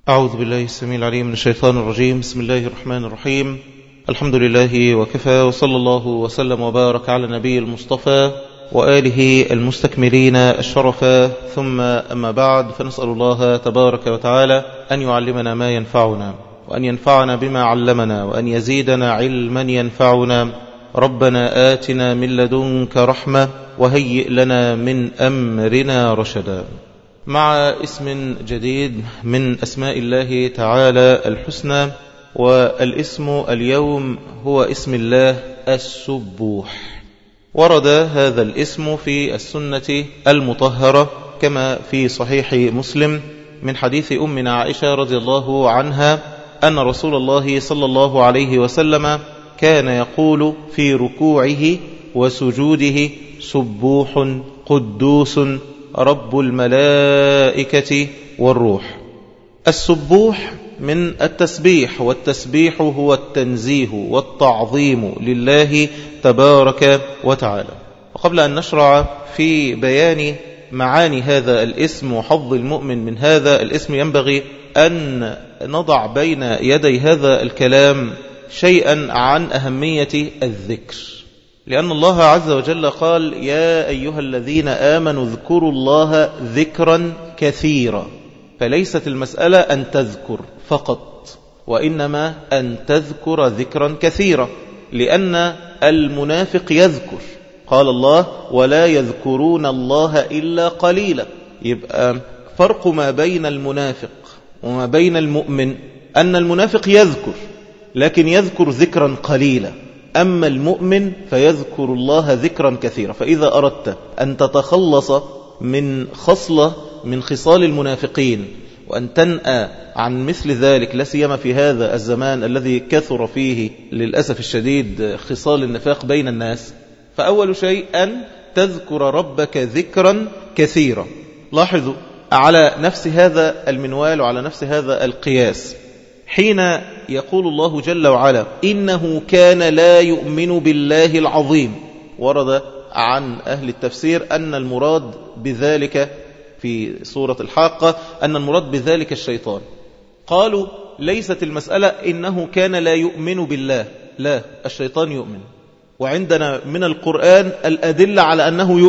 أعوذ بالله السميع العليم من الشيطان الرجيم. بسم الله الرحمن الرحيم. الحمد لله وكفى، وصلى الله وسلم وبارك على النبي المصطفى وآله المستكملين الشرفا، ثم أما بعد، فنسأل الله تبارك وتعالى أن يعلمنا ما ينفعنا، وأن ينفعنا بما علمنا، وأن يزيدنا علما ينفعنا. ربنا آتنا من لدنك رحمة وهيئ لنا من أمرنا رشدا. مع اسم جديد من أسماء الله تعالى الحسنى، والاسم اليوم هو اسم الله السبوح. ورد هذا الاسم في السنة المطهرة كما في صحيح مسلم من حديث أمنا عائشة رضي الله عنها أن رسول الله صلى الله عليه وسلم كان يقول في ركوعه وسجوده: سبوح قدوس رب الملائكة والروح. السبوح من التسبيح، والتسبيح هو التنزيه والتعظيم لله تبارك وتعالى. وقبل أن نشرع في بيان معاني هذا الاسم وحظ المؤمن من هذا الاسم، ينبغي أن نضع بين يدي هذا الكلام شيئا عن أهمية الذكر، لأن الله عز وجل قال: يا أيها الذين آمنوا اذكروا الله ذكرا كثيرا. فليست المسألة أن تذكر فقط، وإنما أن تذكر ذكرا كثيرا، لأن المنافق يذكر. قال الله: ولا يذكرون الله إلا قليلا. يبقى فرق ما بين المنافق وما بين المؤمن أن المنافق يذكر، لكن يذكر ذكرا قليلا، أما المؤمن فيذكر الله ذكرا كثيرا. فإذا أردت أن تتخلص من خصلة من خصال المنافقين وأن تنأى عن مثل ذلك، لا سيما في هذا الزمان الذي كثر فيه للأسف الشديد خصال النفاق بين الناس، فأول شيء أن تذكر ربك ذكرا كثيرا. لاحظوا على نفس هذا المنوال وعلى نفس هذا القياس، حين يقول الله جل وعلا: إنه كان لا يؤمن بالله العظيم. ورد عن أهل التفسير أن المراد بذلك في سورة الحاقة أن المراد بذلك الشيطان. قالوا: ليست المسألة إنه كان لا يؤمن بالله، لا، الشيطان يؤمن. وعندنا من القرآن الأدلة على أنه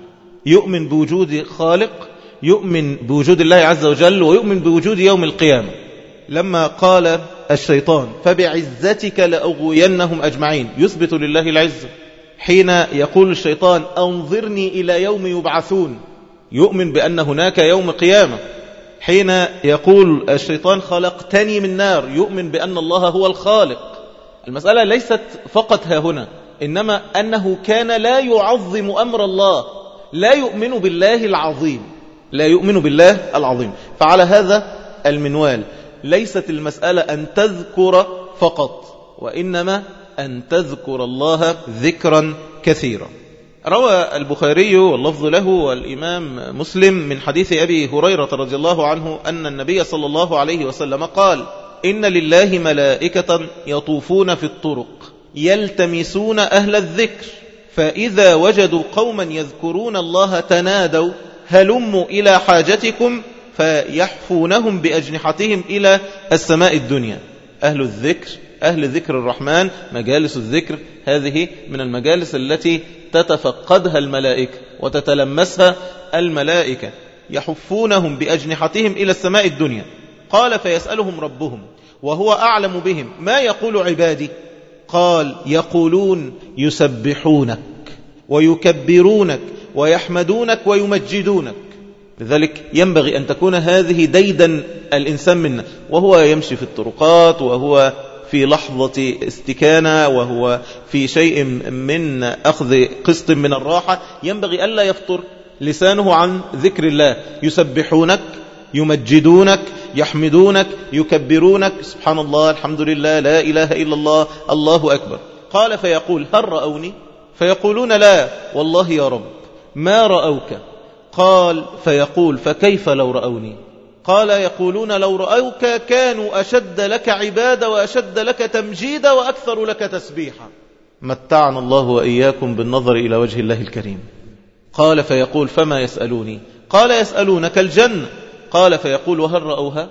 يؤمن بوجود خالق، يؤمن بوجود الله عز وجل، ويؤمن بوجود يوم القيامة. لما قال الشيطان: فبعزتك لأغوينهم أجمعين، يثبت لله العزة. حين يقول الشيطان: أنظرني إلى يوم يبعثون، يؤمن بأن هناك يوم قيامة. حين يقول الشيطان: خلقتني من نار، يؤمن بأن الله هو الخالق. المسألة ليست فقط ها هنا، إنما أنه كان لا يعظم أمر الله، لا يؤمن بالله العظيم، لا يؤمن بالله العظيم. فعلى هذا المنوال ليست المسألة أن تذكر فقط، وإنما أن تذكر الله ذكرا كثيرا. روى البخاري واللفظ له والإمام مسلم من حديث أبي هريرة رضي الله عنه أن النبي صلى الله عليه وسلم قال: إن لله ملائكة يطوفون في الطرق يلتمسون أهل الذكر، فإذا وجدوا قوما يذكرون الله تنادوا: هلموا إلى حاجتكم، فيحفونهم بأجنحتهم إلى السماء الدنيا. أهل الذكر، أهل ذكر الرحمن، مجالس الذكر، هذه من المجالس التي تتفقدها الملائكة وتتلمسها الملائكة، يحفونهم بأجنحتهم إلى السماء الدنيا. قال: فيسألهم ربهم وهو أعلم بهم: ما يقول عبادي؟ قال: يقولون يسبحونك ويكبرونك ويحمدونك ويمجدونك. لذلك ينبغي أن تكون هذه ديدا الإنسان منا، وهو يمشي في الطرقات، وهو في لحظة استكانة، وهو في شيء من أخذ قسط من الراحة، ينبغي ألا يفطر لسانه عن ذكر الله. يسبحونك، يمجدونك، يحمدونك، يكبرونك، سبحان الله، الحمد لله، لا إله إلا الله، الله أكبر. قال: فيقول: هل رأوني؟ فيقولون: لا والله يا رب ما رأوك. قال: فيقول: فكيف لو رأوني؟ قال: يقولون لو رأوك كانوا أشد لك عبادة وأشد لك تمجيدا وأكثر لك تسبيحا. متعنا الله وإياكم بالنظر إلى وجه الله الكريم. قال: فيقول: فما يسألوني؟ قال: يسألونك الجنة. قال: فيقول: وهل رأوها؟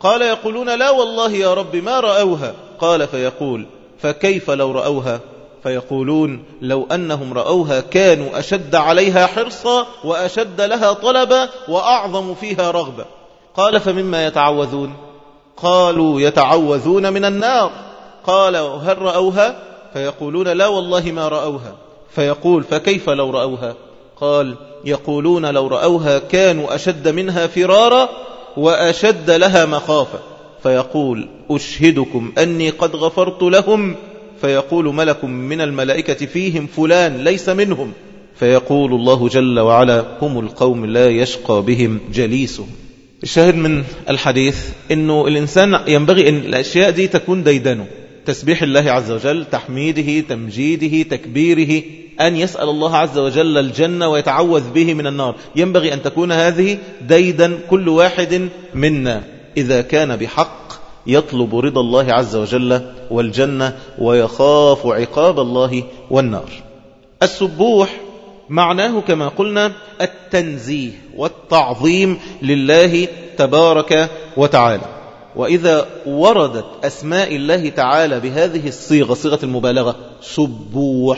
قال يقولون لا والله يا رب ما رأوها. قال فيقول فكيف لو رأوها؟ فيقولون لو أنهم رأوها كانوا أشد عليها حرصا وأشد لها طلبا وأعظم فيها رغبة. قال فمما يتعوذون؟ قالوا يتعوذون من النار. قال هل رأوها؟ فيقولون لا والله ما رأوها. فيقول فكيف لو رأوها؟ قال يقولون لو رأوها كانوا أشد منها فرارا وأشد لها مخافة. فيقول أشهدكم أني قد غفرت لهم. فيقول ملك من الملائكة فيهم فلان ليس منهم. فيقول الله جل وعلا هم القوم لا يشقى بهم جليسهم. الشاهد من الحديث أنه الإنسان ينبغي أن الأشياء دي تكون ديدنه، تسبيح الله عز وجل، تحميده، تمجيده، تكبيره، أن يسأل الله عز وجل الجنة ويتعوذ به من النار. ينبغي أن تكون هذه ديدا كل واحد منا إذا كان بحق يطلب رضا الله عز وجل والجنة ويخاف عقاب الله والنار. السبوح معناه كما قلنا التنزيه والتعظيم لله تبارك وتعالى. وإذا وردت أسماء الله تعالى بهذه الصيغة، صيغة المبالغة، سبوح،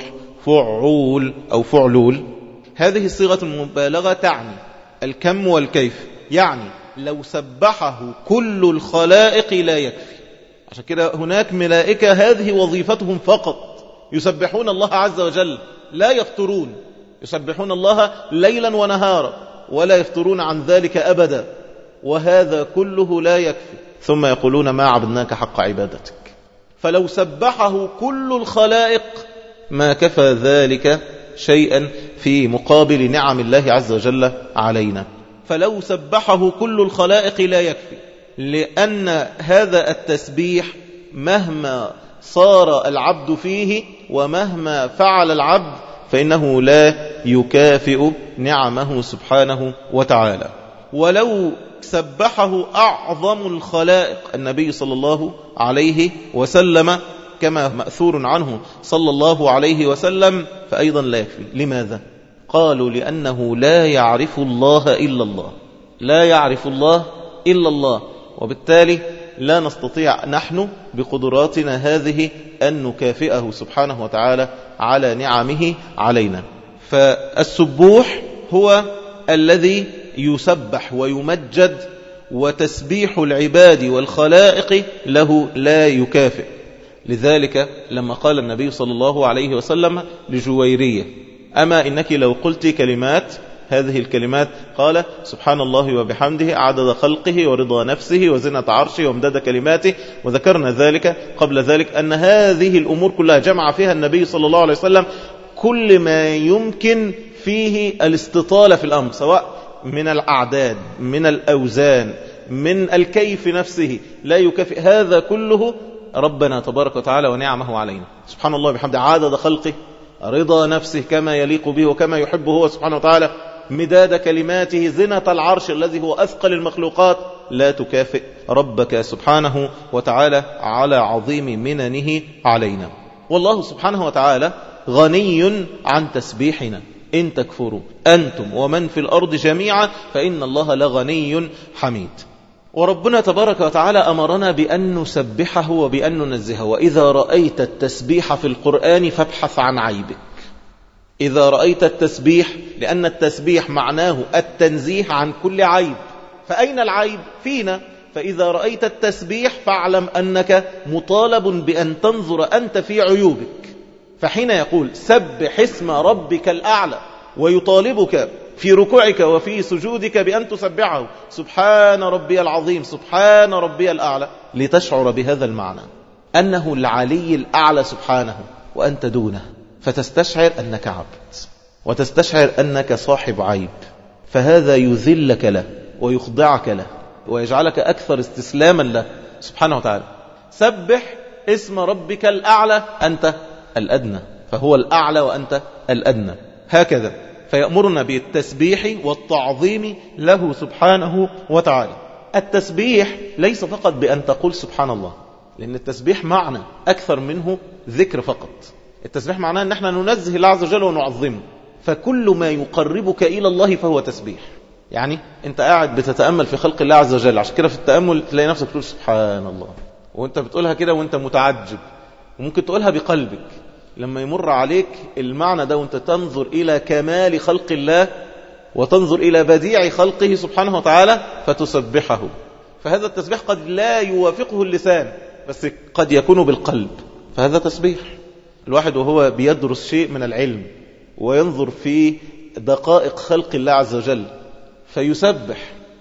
فعول أو فعلول، هذه صيغة المبالغة تعني الكم والكيف. يعني لو سبحه كل الخلائق لا يكفي. عشان كده هناك ملائكة هذه وظيفتهم فقط يسبحون الله عز وجل لا يفترون، يسبحون الله ليلا ونهارا ولا يفترون عن ذلك أبدا، وهذا كله لا يكفي. ثم يقولون ما عبدناك حق عبادتك. فلو سبحه كل الخلائق ما كفى ذلك شيئا في مقابل نعم الله عز وجل علينا. فلو سبحه كل الخلائق لا يكفي، لأن هذا التسبيح مهما صار العبد فيه ومهما فعل العبد فإنه لا يكافئ نعمه سبحانه وتعالى. ولو سبحه أعظم الخلائق النبي صلى الله عليه وسلم كما مأثور عنه صلى الله عليه وسلم فأيضا لا يكفي. لماذا؟ قالوا لأنه لا يعرف الله إلا الله، لا يعرف الله إلا الله، وبالتالي لا نستطيع نحن بقدراتنا هذه أن نكافئه سبحانه وتعالى على نعمه علينا. فالسبوح هو الذي يسبح ويمجد، وتسبيح العباد والخلائق له لا يكافئ. لذلك لما قال النبي صلى الله عليه وسلم لجويرية أما إنك لو قلت كلمات، هذه الكلمات قال سبحان الله وبحمده عدد خلقه ورضا نفسه وزنة عرشه وامداد كلماته. وذكرنا ذلك قبل ذلك أن هذه الأمور كلها جمع فيها النبي صلى الله عليه وسلم كل ما يمكن فيه الاستطالة في الأمر، سواء من الأعداد، من الأوزان، من الكيف نفسه، لا يكافئ هذا كله ربنا تبارك وتعالى ونعمه علينا. سبحان الله بحمده عدد خلقه، رضا نفسه كما يليق به وكما يحبه هو سبحانه وتعالى، مداد كلماته، زنة العرش الذي هو أثقل المخلوقات، لا تكافئ ربك سبحانه وتعالى على عظيم مننه علينا. والله سبحانه وتعالى غني عن تسبيحنا. إن تكفروا أنتم ومن في الأرض جميعا فإن الله لغني حميد. وربنا تبارك وتعالى أمرنا بأن نسبحه وبأن ننزهه. وإذا رأيت التسبيح في القرآن فابحث عن عيبك. إذا رأيت التسبيح، لأن التسبيح معناه التنزيه عن كل عيب، فأين العيب؟ فينا. فإذا رأيت التسبيح فاعلم أنك مطالب بأن تنظر أنت في عيوبك. فحين يقول سبح اسم ربك الأعلى ويطالبك في ركوعك وفي سجودك بأن تسبحه سبحان ربي العظيم سبحان ربي الأعلى، لتشعر بهذا المعنى أنه العلي الأعلى سبحانه وأنت دونه، فتستشعر أنك عبد وتستشعر أنك صاحب عيب، فهذا يذلك له ويخضعك له ويجعلك أكثر استسلاما له سبحانه وتعالى. سبح اسم ربك الأعلى، أنت الأدنى فهو الأعلى وأنت الأدنى، هكذا. فيأمرنا بالتسبيح والتعظيم له سبحانه وتعالى. التسبيح ليس فقط بأن تقول سبحان الله، لأن التسبيح معنى أكثر منه ذكر فقط. التسبيح معناه أن احنا ننزه الله عز وجل ونعظمه، فكل ما يقربك إلى الله فهو تسبيح. يعني انت قاعد بتتأمل في خلق الله عز وجل، عشان كده في التأمل تلاقي نفسك تقول سبحان الله، وانت بتقولها كده وانت متعجب، وممكن تقولها بقلبك لما يمر عليك المعنى ده وانت تنظر إلى كمال خلق الله وتنظر إلى بديع خلقه سبحانه وتعالى فتسبحه. فهذا التسبيح قد لا يوافقه اللسان بس قد يكون بالقلب، فهذا تسبيح. الواحد وهو بيدرس شيء من العلم وينظر في دقائق خلق الله عز وجل فيسبح،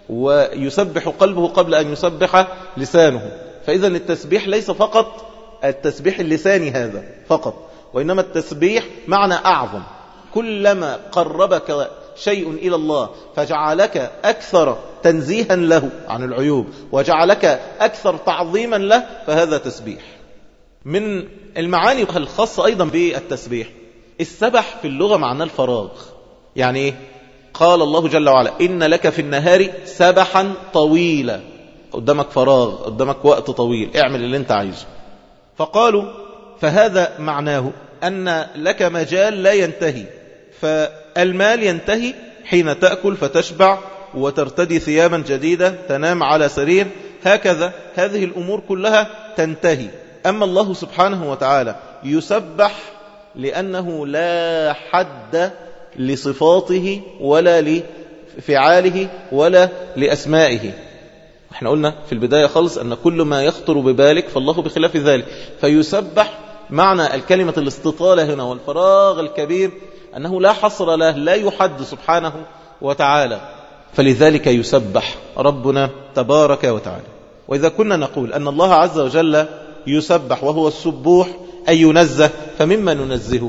ويسبح قلبه قبل أن يسبح لسانه. فإذا التسبيح ليس فقط التسبيح اللساني هذا فقط، وإنما التسبيح معنى أعظم. كلما قربك شيء إلى الله فجعلك أكثر تنزيها له عن العيوب وجعلك أكثر تعظيما له فهذا تسبيح. من المعاني الخاصة أيضا بالتسبيح السبح في اللغة معناه الفراغ. يعني إيه؟ قال الله جل وعلا إن لك في النهار سبحا طويلا، قدامك فراغ، قدامك وقت طويل، اعمل اللي انت عايزه. فقالوا فهذا معناه أن لك مجال لا ينتهي، فالمال ينتهي حين تأكل فتشبع وترتدي ثيابا جديدة تنام على سرير، هكذا هذه الأمور كلها تنتهي. أما الله سبحانه وتعالى يسبح لأنه لا حد لصفاته ولا لفعاله ولا لأسمائه. احنا قلنا في البداية خالص أن كل ما يخطر ببالك فالله بخلاف ذلك، فيسبح معنى الكلمة الاستطالة هنا والفراغ الكبير أنه لا حصر له، لا يحد سبحانه وتعالى، فلذلك يسبح ربنا تبارك وتعالى. وإذا كنا نقول أن الله عز وجل يسبح وهو السبوح أي ينزه، فمما ننزهه؟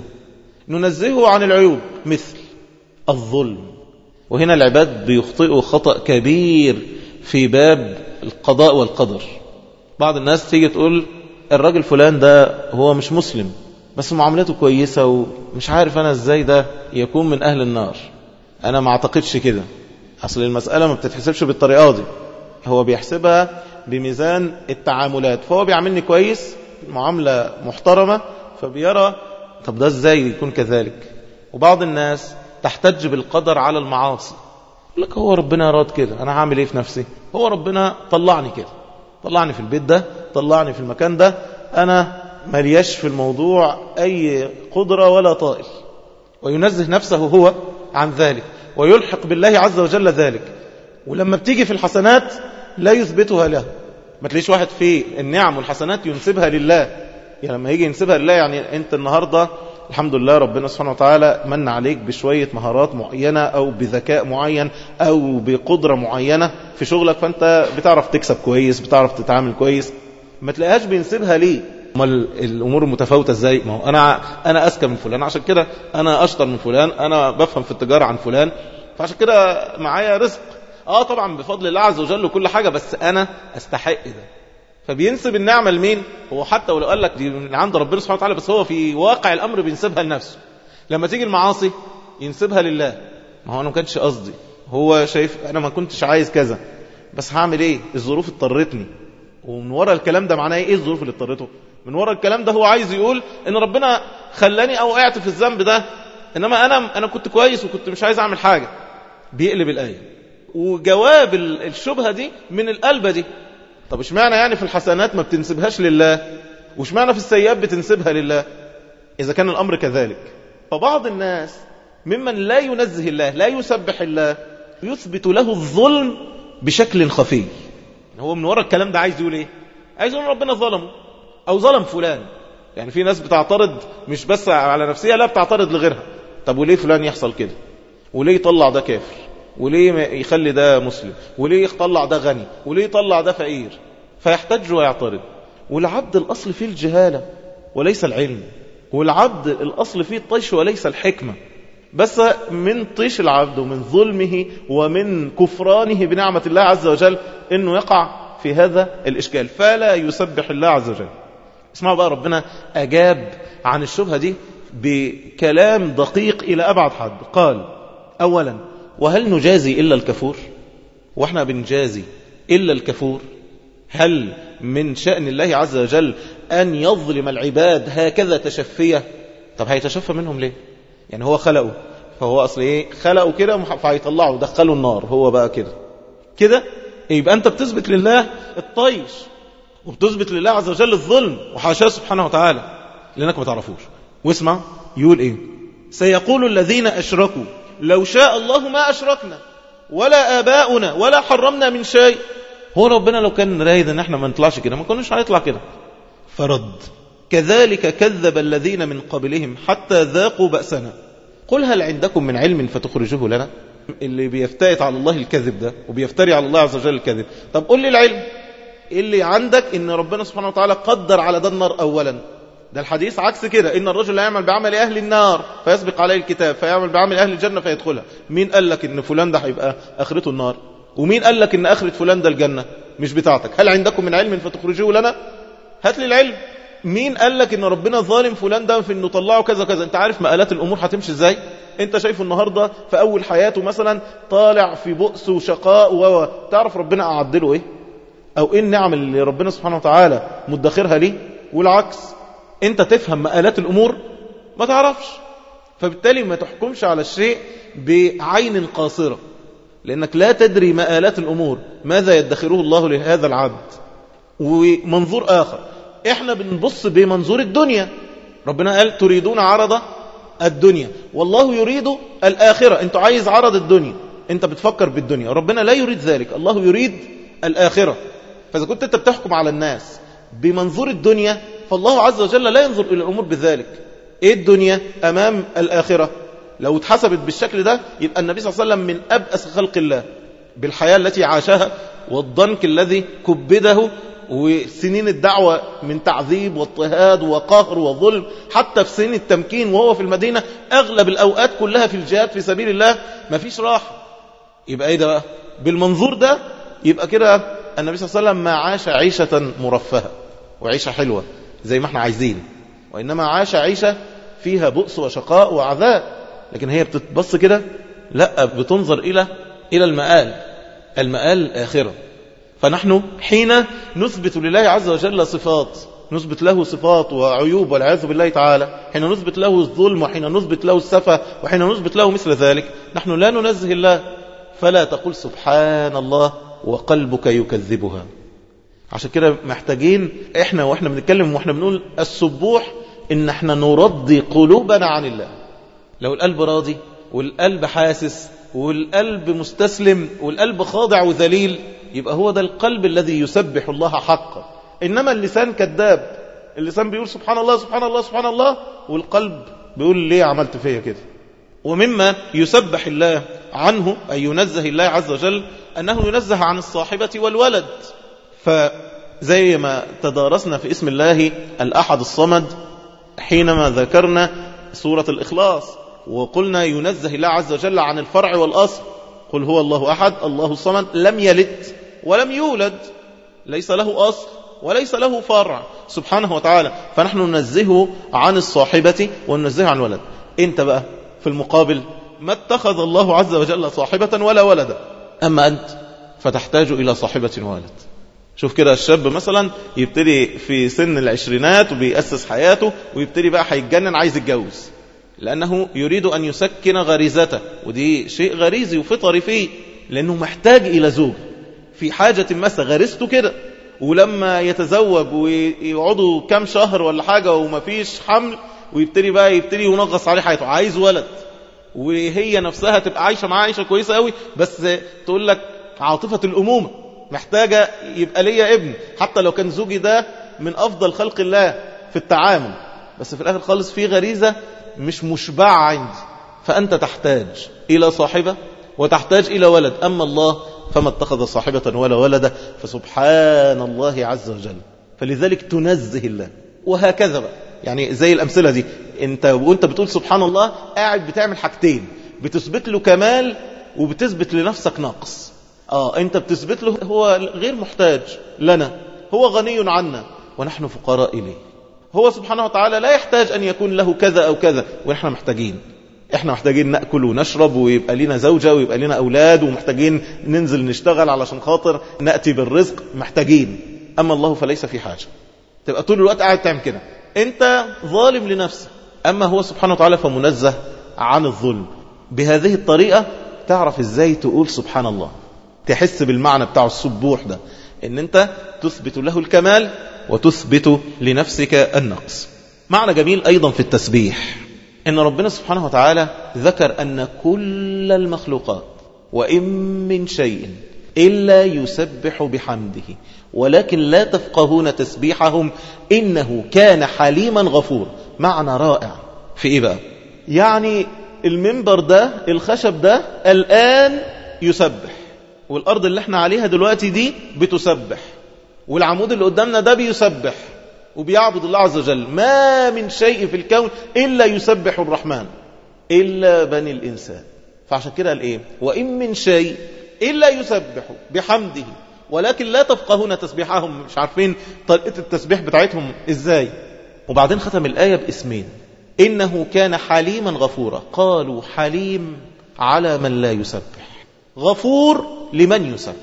ننزهه عن العيوب مثل الظلم. وهنا العباد بيخطئوا خطأ كبير في باب القضاء والقدر. بعض الناس تيجي تقول الراجل فلان ده هو مش مسلم بس معاملته كويسة ومش عارف أنا إزاي ده يكون من أهل النار. أنا ما أعتقدش كده، أصل المسألة ما بتتحسبش بالطريقة دي، هو بيحسبها بميزان التعاملات، فهو بيعاملني كويس معاملة محترمة فبيرى طب ده إزاي يكون كذلك. وبعض الناس تحتج بالقدر على المعاصي، يقول لك هو ربنا أراد كده، أنا هعمل إيه في نفسي؟ هو ربنا طلعني كده، طلعني في البيت ده، طلعني في المكان ده، أنا ملياش في الموضوع أي قدرة ولا طائل. وينزه نفسه هو عن ذلك ويلحق بالله عز وجل ذلك. ولما بتيجي في الحسنات لا يثبتها له، ما تلاقيش واحد في النعم والحسنات ينسبها لله. يعني لما يجي ينسبها لله يعني أنت النهاردة الحمد لله ربنا سبحانه وتعالى من عليك بشوية مهارات معينة أو بذكاء معين أو بقدرة معينة في شغلك، فأنت بتعرف تكسب كويس، بتعرف تتعامل كويس، ما تلاقيهاش بينسبها ليه. ما الأمور المتفاوتة ازاي؟ ما هو أنا أذكى من فلان عشان كده أنا أشطر من فلان، أنا بفهم في التجارة عن فلان فعشان كده معايا رزق. طبعا بفضل الله عز وجل وكل حاجة، بس أنا أستحق ده. فبينسب النعمة لمين؟ هو حتى ولو قال لك دي من عند ربنا سبحانه وتعالى، بس هو في واقع الأمر بينسبها لنفسه. لما تيجي المعاصي ينسبها لله، ما هو أنا ما كانش قصدي، هو شايف أنا ما كنتش عايز كذا بس هعمل إيه؟ الظروف اضطرتني. ومن وراء الكلام ده معناه إيه الظروف اللي اضطرته؟ من وراء الكلام ده هو عايز يقول إن ربنا خلاني أو وقعت في الذنب ده، إنما أنا كنت كويس وكنت مش عايز أعمل حاجة. بيقلب الآية. وجواب الشبهة دي من القلبة دي. طب اشمعنى يعني في الحسنات ما بتنسبهاش لله واشمعنى في السيئات بتنسبها لله إذا كان الأمر كذلك؟ فبعض الناس ممن لا ينزه الله، لا يسبح الله، يثبت له الظلم بشكل خفي. هو من وراء الكلام ده عايز يقول ايه؟ عايز يقول ربنا ظلمه او ظلم فلان. يعني في ناس بتعترض مش بس على نفسها، لا بتعترض لغيرها. طب وليه فلان يحصل كده؟ وليه يطلع ده كافر؟ وليه يخلي ده مسلم؟ وليه يطلع ده غني؟ وليه يطلع ده فقير؟ فيحتج ويعترض. والعبد الأصل فيه الجهالة وليس العلم، والعبد الأصل فيه الطيش وليس الحكمة. بس من طيش العبد ومن ظلمه ومن كفرانه بنعمة الله عز وجل إنه يقع في هذا الإشكال فلا يسبح الله عز وجل. اسمعوا بقى، ربنا أجاب عن الشبهة دي بكلام دقيق إلى أبعد حد. قال أولا وهل نجازي إلا الكفور؟ وإحنا بنجازي إلا الكفور؟ هل من شأن الله عز وجل أن يظلم العباد هكذا تشفية؟ طب هيتشفى منهم ليه؟ يعني هو خلقه فهو أصل إيه خلقه كده فهيطلعه دخله النار هو بقى كده يبقى أنت بتثبت لله الطيش وبتثبت لله عز وجل الظلم وحاشاه سبحانه وتعالى لأنك ما تعرفوش. واسمع يقول إيه سيقول الذين أشركوا لو شاء الله ما أشركنا ولا آباؤنا ولا حرمنا من شيء. هو ربنا لو كان رايد ان احنا ما نطلعش كده ما كناش هنطلع كده. فرد كذلك كذب الذين من قبلهم حتى ذاقوا بأسنا قل هل عندكم من علم فتخرجوه لنا. اللي بيفتئت على الله الكذب ده وبيفتري على الله عز وجل الكذب. طب قل لي العلم اللي عندك ان ربنا سبحانه وتعالى قدر على ده النار اولا. ده الحديث عكس كده ان الرجل لا يعمل بعمل اهل النار فيسبق عليه الكتاب فيعمل بعمل اهل الجنة فيدخلها. مين قال لك ان فلان ده هيبقى اخرته النار ومين قال لك ان اخرة فلان ده الجنة مش بتاعتك. هل عندكم من علم فتخرجوه لنا هات لي العلم. مين قال لك ان ربنا ظالم فلان ده في انه طلعه كذا كذا. انت عارف مآلات الامور هتمشي ازاي. انت شايفه النهاردة في اول حياته مثلا طالع في بؤس وشقاء تعرف ربنا اعدله ايه او ايه النعم اللي ربنا سبحانه وتعالى مدخرها ليه. والعكس انت تفهم مآلات الامور ما تعرفش. فبالتالي ما تحكمش على الشيء بعين قاصرة لأنك لا تدري مآلات الأمور ماذا يدخره الله لهذا العبد. ومنظور آخر إحنا بنبص بمنظور الدنيا. ربنا قال تريدون عرض الدنيا والله يريد الآخرة. أنت عايز عرض الدنيا أنت بتفكر بالدنيا ربنا لا يريد ذلك الله يريد الآخرة. فإذا كنت أنت بتحكم على الناس بمنظور الدنيا فالله عز وجل لا ينظر إلى الأمور بذلك. إيه الدنيا أمام الآخرة. لو اتحسبت بالشكل ده يبقى النبي صلى الله عليه وسلم من أبأس خلق الله بالحياة التي عاشها والضنك الذي كبده وسنين الدعوة من تعذيب واضطهاد وقهر وظلم حتى في سنين التمكين وهو في المدينة أغلب الأوقات كلها في الجهاد في سبيل الله ما فيش راحة. يبقى إيه ده بقى بالمنظور ده يبقى كده النبي صلى الله عليه وسلم ما عاش عيشة مرفهة وعيشة حلوة زي ما احنا عايزين وإنما عاش عيشة فيها بؤس وشقاء وعذاب. لكن هي بتتبص كده لا بتنظر إلى المآل الآخرة. فنحن حين نثبت لله عز وجل صفات نثبت له صفات وعيوب والعياذ بالله تعالى حين نثبت له الظلم وحين نثبت له السفة وحين نثبت له مثل ذلك نحن لا ننزه الله. فلا تقول سبحان الله وقلبك يكذبها. عشان كده محتاجين احنا واحنا بنتكلم واحنا بنقول السبوح ان احنا نرضي قلوبنا عن الله. لو القلب راضي والقلب حاسس والقلب مستسلم والقلب خاضع وذليل يبقى هو ده القلب الذي يسبح الله حقا. إنما اللسان كذاب. اللسان بيقول سبحان الله سبحان الله سبحان الله والقلب بيقول ليه عملت فيا كده. ومما يسبح الله عنه أي ينزه الله عز وجل أنه ينزه عن الصاحبة والولد. فزي ما تدارسنا في اسم الله الأحد الصمد حينما ذكرنا سورة الإخلاص وقلنا ينزه الله عز وجل عن الفرع والأصل. قل هو الله أحد الله الصمد لم يلد ولم يولد ليس له أصل وليس له فرع سبحانه وتعالى. فنحن ننزهه عن الصاحبة وننزهه عن الولد. انت بقى في المقابل ما اتخذ الله عز وجل صاحبة ولا ولدا. أما أنت فتحتاج إلى صاحبة وولد. شوف كده الشاب مثلا يبتدي في سن العشرينات وبيأسس حياته ويبتدي بقى هيتجنن عايز يتجوز لأنه يريد أن يسكن غريزته ودي شيء غريزي وفطري فيه لأنه محتاج إلى زوج في حاجة مسا غريزته كده. ولما يتزوج ويقعدوا كام شهر ولا حاجة وما فيش حمل ويبتدي ينغص عليه حياته عايز ولد وهي نفسها تبقى عايشة معاه عايشة كويسة قوي بس تقول لك عاطفة الأمومة محتاجة يبقى ليا ابن حتى لو كان زوجي ده من أفضل خلق الله في التعامل بس في الآخر خالص في غريزة مش مشبعة عندي. فأنت تحتاج إلى صاحبة وتحتاج إلى ولد. أما الله فما اتخذ صاحبة ولا ولد فسبحان الله عز وجل. فلذلك تنزه الله. وهكذا بقى يعني زي الأمثلة دي انت وانت بتقول سبحان الله قاعد بتعمل حاجتين بتثبت له كمال وبتثبت لنفسك نقص. انت بتثبت له هو غير محتاج لنا هو غني عنا ونحن فقراء إليه. هو سبحانه وتعالى لا يحتاج أن يكون له كذا أو كذا ونحن محتاجين. احنا محتاجين نأكل ونشرب ويبقى لنا زوجة ويبقى لنا أولاد ومحتاجين ننزل نشتغل علشان خاطر نأتي بالرزق محتاجين. أما الله فليس في حاجة. تبقى طول الوقت قاعد تعمل كده. انت ظالم لنفسك. أما هو سبحانه وتعالى فمنزه عن الظلم. بهذه الطريقة تعرف ازاي تقول سبحان الله، تحس بالمعنى بتاع السبوح ده، ان انت تثبت له الكمال وتثبت لنفسك النقص. معنى جميل أيضا في التسبيح ان ربنا سبحانه وتعالى ذكر أن كل المخلوقات وإن من شيء إلا يسبح بحمده ولكن لا تفقهون تسبيحهم إنه كان حليما غفور. معنى رائع في إيه بقى؟ يعني المنبر ده الخشب ده الآن يسبح، والأرض اللي احنا عليها دلوقتي دي بتسبح، والعمود اللي قدامنا ده بيسبح وبيعبد الله عز وجل. ما من شيء في الكون إلا يسبح الرحمن إلا بني الإنسان. فعشان كده قال إيه؟ وإن من شيء إلا يسبح بحمده ولكن لا تفقهون تسبيحهم، مش عارفين طريقة التسبيح بتاعتهم إزاي. وبعدين ختم الآية باسمين، إنه كان حليما غفورا. قالوا حليم على من لا يسبح، غفور لمن يسبح.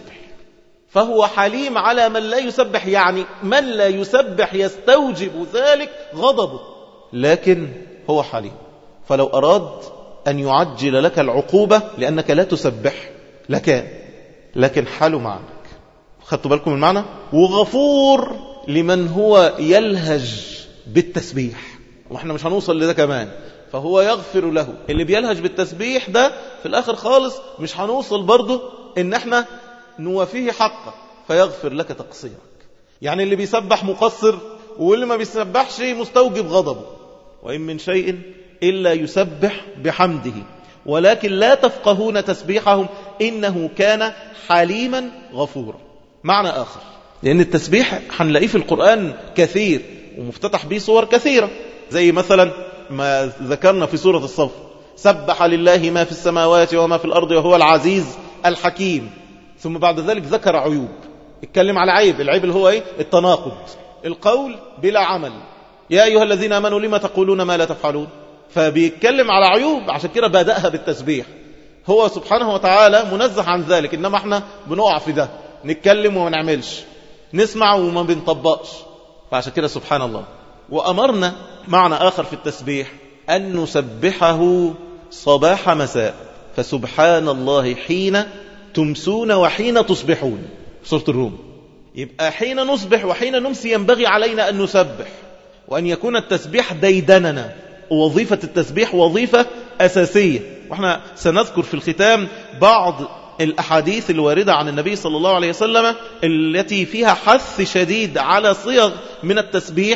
فهو حليم على من لا يسبح، يعني من لا يسبح يستوجب ذلك غضبه، لكن هو حليم. فلو أراد أن يعجل لك العقوبة لأنك لا تسبح لكان، لكن حاله معك. خدتوا بالكم المعنى؟ وغفور لمن هو يلهج بالتسبيح، واحنا مش هنوصل لده كمان، فهو يغفر له. اللي بيلهج بالتسبيح ده في الآخر خالص مش هنوصل برضه إن احنا نوافيه حقه فيغفر لك تقصيرك. يعني اللي بيسبح مقصر واللي ما بيسبحش مستوجب غضبه. وإن من شيء إلا يسبح بحمده ولكن لا تفقهون تسبيحهم إنه كان حليما غفورا. معنى آخر، لأن التسبيح هنلاقيه في القرآن كثير ومفتتح به صور كثيرة، زي مثلا ما ذكرنا في سورة الصف: سبح لله ما في السماوات وما في الأرض وهو العزيز الحكيم. ثم بعد ذلك ذكر عيوب، اتكلم على عيب، العيب اللي هو ايه؟ التناقض، القول بلا عمل. يا أيها الذين آمنوا لما تقولون ما لا تفعلون. فبيتكلم على عيوب، عشان كده بدأها بالتسبيح. هو سبحانه وتعالى منزه عن ذلك، إنما احنا بنقع في ده، نتكلم وما نعملش، نسمع وما بنطبقش. فعشان كده سبحان الله. وأمرنا معنى آخر في التسبيح أن نسبحه صباح مساء، فسبحان الله حين تمسون وحين تصبحون، سورة الروم. يبقى حين نصبح وحين نمسي ينبغي علينا أن نسبح، وأن يكون التسبيح ديدننا. ووظيفة التسبيح وظيفة أساسية. وإحنا سنذكر في الختام بعض الأحاديث الواردة عن النبي صلى الله عليه وسلم التي فيها حث شديد على صيغ من التسبيح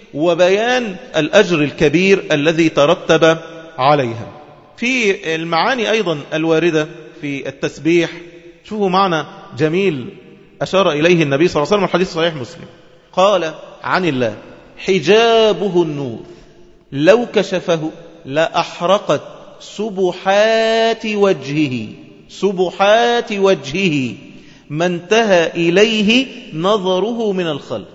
وبيان الأجر الكبير الذي ترتب عليها. في المعاني أيضا الواردة في التسبيح، شوفوا معنى جميل أشار إليه النبي صلى الله عليه وسلم، الحديث صحيح مسلم. قال عن الله: حجابه النور لو كشفه لأحرقت سبحات وجهه، سبحات وجهه ما انتهى إليه نظره من الخلق.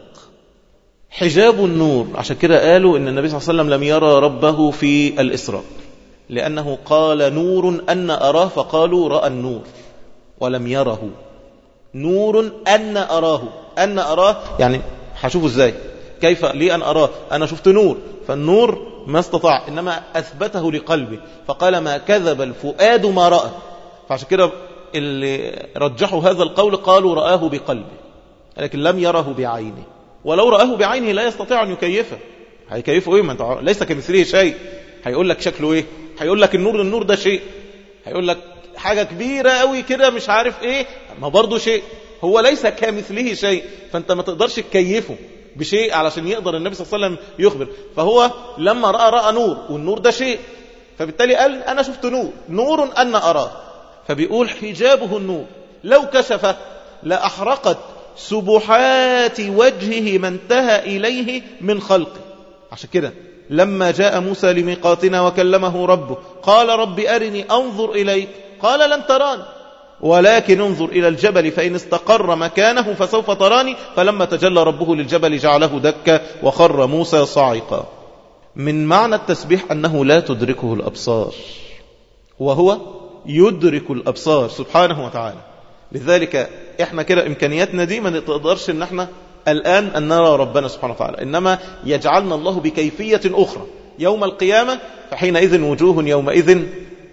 حجاب النور، عشان كده قالوا إن النبي صلى الله عليه وسلم لم يرى ربه في الإسراء، لأنه قال نور أن أراه، فقالوا رأى النور ولم يره. نور أن أراه، أن أراه يعني هشوفه إزاي؟ كيف لي أن أراه؟ أنا شفت نور، فالنور ما استطاع، إنما أثبته لقلبه، فقال ما كذب الفؤاد ما رأى. فعشان كده اللي رجحوا هذا القول قالوا رآه بقلبه، لكن لم يره بعينه. ولو رآه بعينه لا يستطيع أن يكيفه. هيكيفه إيه؟ ما انت ليس كمثله شيء. هيقول لك شكله إيه؟ هيقول لك النور ده شيء، هيقول لك حاجة كبيرة قوي كده مش عارف إيه، ما برضو شيء. هو ليس كمثله شيء، فأنت ما تقدرش تكيفه بشيء علشان يقدر النبي صلى الله عليه وسلم يخبر. فهو لما رأى نور، والنور ده شيء، فبالتالي قال أنا شفت نور أن أراه. فبيقول حجابه النور لو كشف لأحرقت سبحات وجهه ما انتهى إليه من خلقه. عشان كده لما جاء موسى لميقاتنا وكلمه ربه قال رب أرني أنظر إليك، قال لن تراني ولكن انظر إلى الجبل فإن استقر مكانه فسوف تراني. فلما تجلى ربه للجبل جعله دكا وخر موسى صاعقا. من معنى التسبيح أنه لا تدركه الأبصار، وهو يدرك الأبصار سبحانه وتعالى. لذلك احنا كده إمكانياتنا دي ما نقدرش ان احنا الآن أن نرى ربنا سبحانه وتعالى، إنما يجعلنا الله بكيفية أخرى يوم القيامة، فحينئذ وجوه يومئذ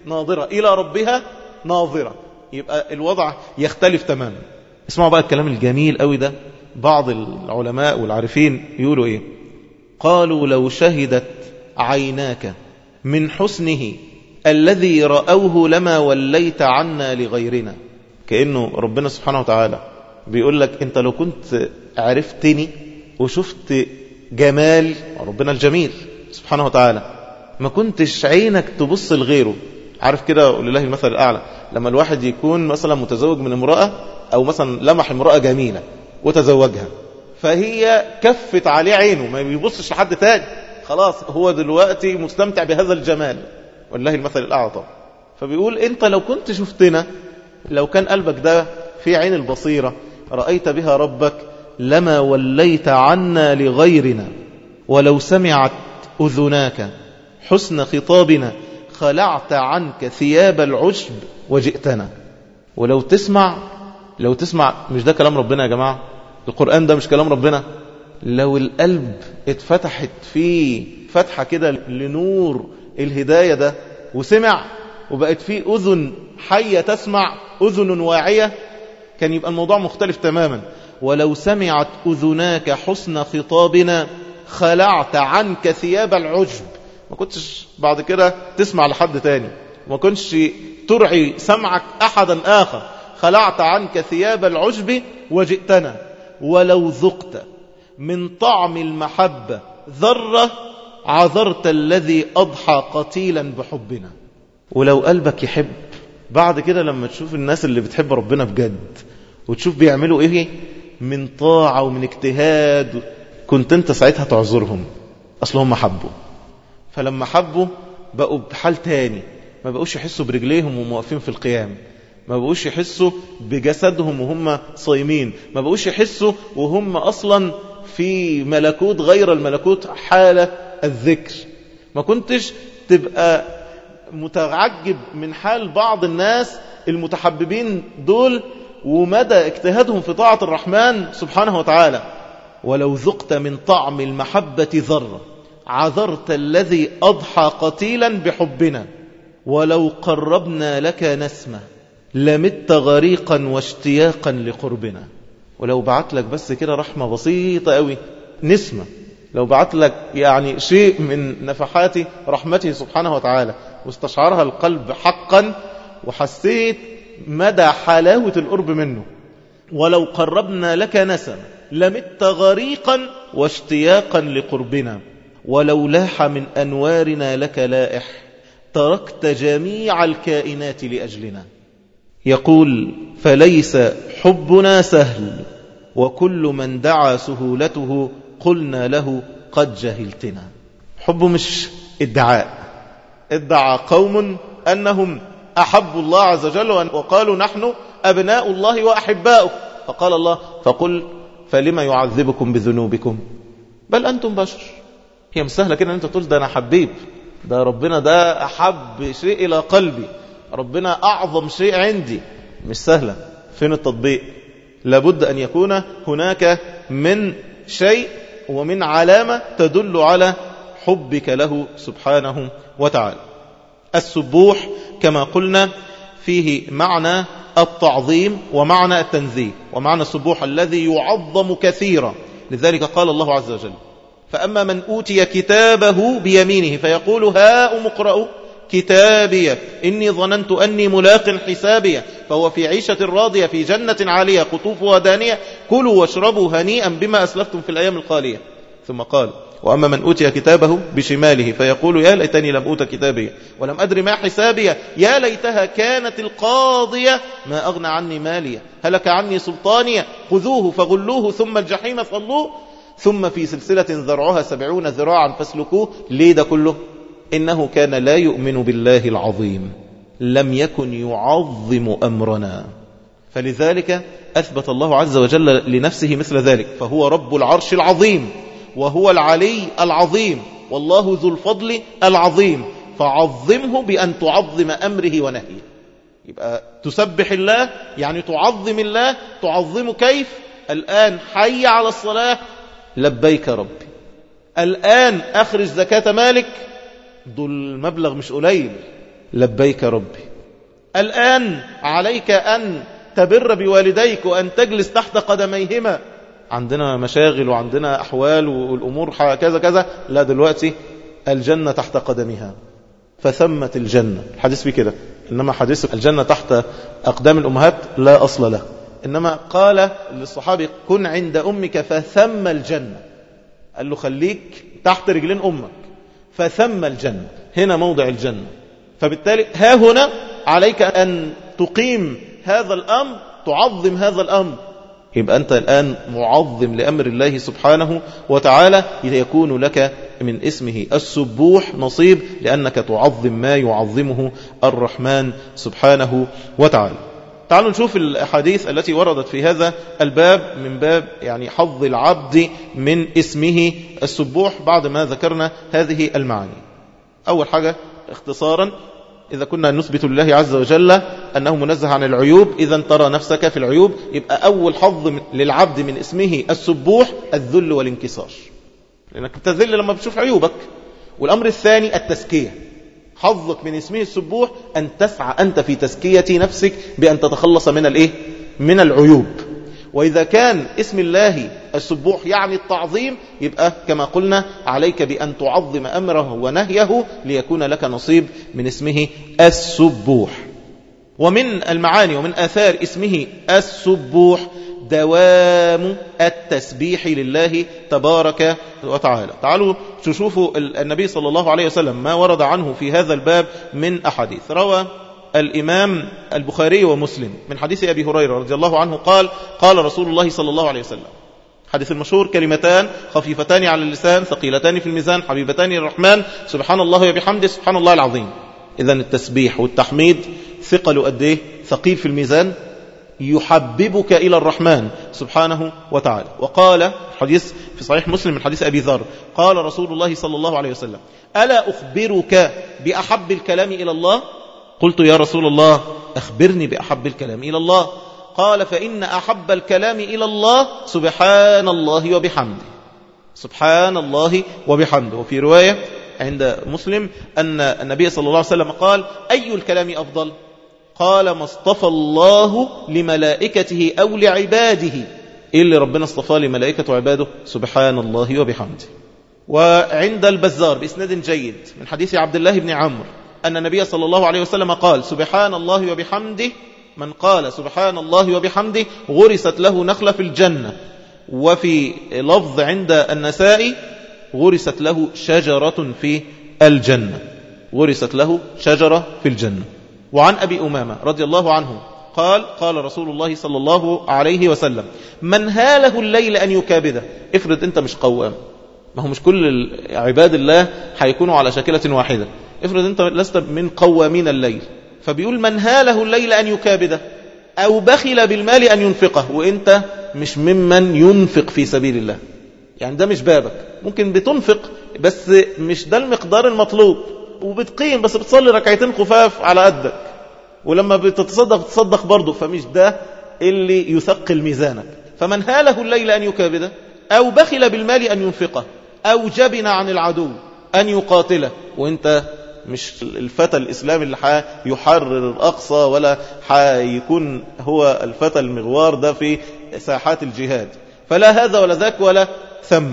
ناظرة إلى ربها ناظرة. يبقى الوضع يختلف تماما. اسمعوا بقى الكلام الجميل قوي ده. بعض العلماء والعارفين يقولوا إيه؟ قالوا لو شهدت عيناك من حسنه الذي رأوه لما وليت عنا لغيرنا. كأنه ربنا سبحانه وتعالى بيقول لك أنت لو كنت عرفتني وشفت جمال ربنا الجميل سبحانه وتعالى ما كنتش عينك تبص لغيره. عارف كده ولله المثل الأعلى، لما الواحد يكون مثلا متزوج من امرأة أو مثلا لمح امرأة جميلة وتزوجها، فهي كفت عليه عينه ما بيبصش لحد تاني، خلاص هو دلوقتي مستمتع بهذا الجمال والله المثل الأعلى طبعا. فبيقول أنت لو كنت شفتنا، لو كان قلبك ده في عين البصيرة رأيت بها ربك لما وليت عنا لغيرنا، ولو سمعت أذناك حسن خطابنا خلعت عنك ثياب العشب وجئتنا. ولو تسمع مش ده كلام ربنا يا جماعة؟ القرآن ده مش كلام ربنا؟ لو القلب اتفتحت فيه فتحة كده لنور الهداية ده وسمع وبقت فيه أذن حية تسمع، أذن واعية، كان يبقى الموضوع مختلف تماما. ولو سمعت أذناك حسن خطابنا خلعت عنك ثياب العجب. ما كنتش بعد كده تسمع لحد تاني، ما كنتش ترعي سمعك أحدا آخر. خلعت عنك ثياب العجب وجئتنا. ولو ذقت من طعم المحبة ذرة عذرت الذي أضحى قتيلا بحبنا. ولو قلبك يحب بعد كده لما تشوف الناس اللي بتحب ربنا بجد وتشوف بيعملوا ايه من طاعة ومن اجتهاد، كنت انت ساعتها تعذرهم، اصلهم حبوا. فلما حبوا بقوا بحال تاني، ما بقوش يحسوا برجليهم وهم واقفين في القيام، ما بقوش يحسوا بجسدهم وهم صايمين، ما بقوش يحسوا وهم أصلا في ملكوت غير الملكوت حالة الذكر. ما كنتش تبقى متعجب من حال بعض الناس المتحببين دول ومدى اجتهادهم في طاعة الرحمن سبحانه وتعالى. ولو ذقت من طعم المحبة ذرة عذرت الذي أضحى قتيلا بحبنا. ولو قربنا لك نسمة لمت غريقا واشتياقا لقربنا. ولو بعت لك بس كده رحمة بسيطة قوي، نسمة، لو بعت لك يعني شيء من نفحات رحمته سبحانه وتعالى واستشعرها القلب حقا وحسيت مدى حلاوة القرب منه. ولو قربنا لك نسمة لمت غريقا واشتياقا لقربنا. ولو لاح من أنوارنا لك لائح تركت جميع الكائنات لأجلنا. يقول فليس حبنا سهل وكل من دعا سهولته قلنا له قد جهلتنا. حب مش ادعاء. ادعى قوم أنهم أحبوا الله عز وجل وقالوا نحن أبناء الله وأحباؤه، فقال الله فقل فلما يعذبكم بذنوبكم بل أنتم بشر. هي مش سهلة كده أن أنت تقول ده أنا حبيب، ده ربنا ده أحب شيء إلى قلبي، ربنا أعظم شيء عندي. مش سهلة. فين التطبيق؟ لابد أن يكون هناك من شيء ومن علامة تدل على حبك له سبحانه وتعالى. السبوح كما قلنا فيه معنى التعظيم ومعنى التنزيه، ومعنى السبوح الذي يعظم كثيرا. لذلك قال الله عز وجل فأما من أوتي كتابه بيمينه فيقول هاؤم اقرءوا كتابي إني ظننت أني ملاق حسابي فهو في عيشة راضية في جنة عالية قطوفها دانية كلوا واشربوا هنيئا بما أسلفتم في الأيام الخالية. ثم قال وأما من أوتي كتابه بشماله فيقول يا ليتني لم أوت كتابي ولم أدر ما حسابي يا ليتها كانت القاضية ما أغنى عني مالية هلك عني سلطانية خذوه فغلوه ثم الجحيم صلوه ثم في سلسلة ذرعها 70 ذراعا فاسلكوه. ليه ده كله؟ إنه كان لا يؤمن بالله العظيم لم يكن يعظم أمرنا. فلذلك أثبت الله عز وجل لنفسه مثل ذلك، فهو رب العرش العظيم وهو العلي العظيم والله ذو الفضل العظيم، فعظمه بأن تعظم أمره ونهيه. يبقى تسبح الله يعني تعظم الله. تعظم كيف؟ الآن حي على الصلاة لبيك ربي، الآن أخرج زكاة مالك، دول مبلغ مش قليل، لبيك ربي. الآن عليك أن تبر بوالديك وأن تجلس تحت قدميهما. عندنا مشاغل وعندنا أحوال والأمور كذا كذا، لا دلوقتي الجنة تحت قدمها، فثمت الجنة. الحديث فيه كده، إنما حديث الجنة تحت أقدام الأمهات لا أصل له، إنما قال للصحابي كن عند أمك فثم الجنة، قال له خليك تحت رجلين أمك فثم الجنة، هنا موضع الجنة. فبالتالي ها هنا عليك أن تقيم هذا الأمر، تعظم هذا الأمر. يبقى أنت الآن معظم لأمر الله سبحانه وتعالى، يكون لك من اسمه السبوح نصيب، لأنك تعظم ما يعظمه الرحمن سبحانه وتعالى. تعالوا نشوف الأحاديث التي وردت في هذا الباب من باب يعني حظ العبد من اسمه السبوح بعد ما ذكرنا هذه المعاني. أول حاجة اختصارا، إذا كنا نثبت لله عز وجل أنه منزه عن العيوب، إذا ترى نفسك في العيوب، يبقى أول حظ للعبد من اسمه السبوح الذل والانكسار، لأنك تذل لما بتشوف عيوبك. والأمر الثاني التزكية، حظك من اسمه السبوح أن تسعى أنت في تزكية نفسك بأن تتخلص من العيوب. وإذا كان اسم الله السبوح يعني التعظيم، يبقى كما قلنا عليك بأن تعظم أمره ونهيه ليكون لك نصيب من اسمه السبوح. ومن المعاني ومن آثار اسمه السبوح دوام التسبيح لله تبارك وتعالى. تعالوا تشوفوا النبي صلى الله عليه وسلم ما ورد عنه في هذا الباب من أحاديث. روى الإمام البخاري ومسلم من حديث أبي هريرة رضي الله عنه قال قال رسول الله صلى الله عليه وسلم، حديث المشهور: كلمتان خفيفتان على اللسان ثقيلتان في الميزان حبيبتان للرحمن سبحان الله وبحمده سبحان الله العظيم. إذن التسبيح والتحميد ثقل قد ايه؟ ثقيل في الميزان، يحببك إلى الرحمن سبحانه وتعالى. وقال حديث في صحيح مسلم من حديث أبي ذر قال رسول الله صلى الله عليه وسلم: ألا أخبرك بأحب الكلام إلى الله؟ قلت يا رسول الله أخبرني بأحب الكلام إلى الله. قال: فإن أحب الكلام إلى الله سبحان الله وبحمده. سبحان الله وبحمده. وفي رواية عند مسلم أن النبي صلى الله عليه وسلم قال: أي الكلام أفضل؟ قال: ما اصطفى الله لملائكته أو لعباده. إيه اللي ربنا اصطفى لملائكته وعباده؟ سبحان الله وبحمده. وعند البزار بإسناد جيد من حديث عبد الله بن عمرو أن النبي صلى الله عليه وسلم قال: سبحان الله وبحمده، من قال سبحان الله وبحمده غرست له نخلة في الجنة. وفي لفظ عند النسائي: غرست له شجرة في الجنة. غرست له شجرة في الجنة. وعن أبي أمامة رضي الله عنه قال: قال رسول الله صلى الله عليه وسلم: من هاله الليل أن يكابده. افرض أنت مش قوام، ما هو مش كل عباد الله هيكونوا على شاكلة واحدة. افرض أنت لست من قوامين الليل، فبيقول: من هاله الليل أن يكابده أو بخل بالمال أن ينفقه. وإنت مش ممن ينفق في سبيل الله، يعني ده مش بابك. ممكن بتنفق بس مش ده المقدار المطلوب، وبتقيم بس بتصلي ركعتين خفاف على قدك، ولما بتتصدق برضه، فمش ده اللي يثقل ميزانك. فمن هاله الليل أن يكابده أو بخل بالمال أن ينفقه أو جبن عن العدو أن يقاتله. وإنت مش الفتى الإسلامي اللي يحرر الأقصى ولا يكون هو الفتى المغوار ده في ساحات الجهاد، فلا هذا ولا ذاك ولا ثم.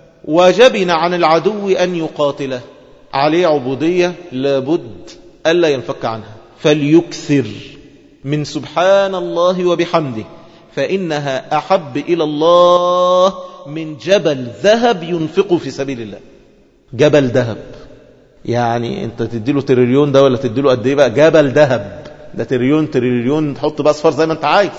وجبن عن العدو أن يقاتله، عليه عبودية لابد ألا ينفك عنها، فليكثر من سبحان الله وبحمده فإنها أحب إلى الله من جبل ذهب ينفق في سبيل الله. جبل ذهب، يعني انت تديله تريليون ده ولا تديله قد ايه بقى؟ جبل ذهب ده تريليون تحط بقى اصفار زي ما انت عايز.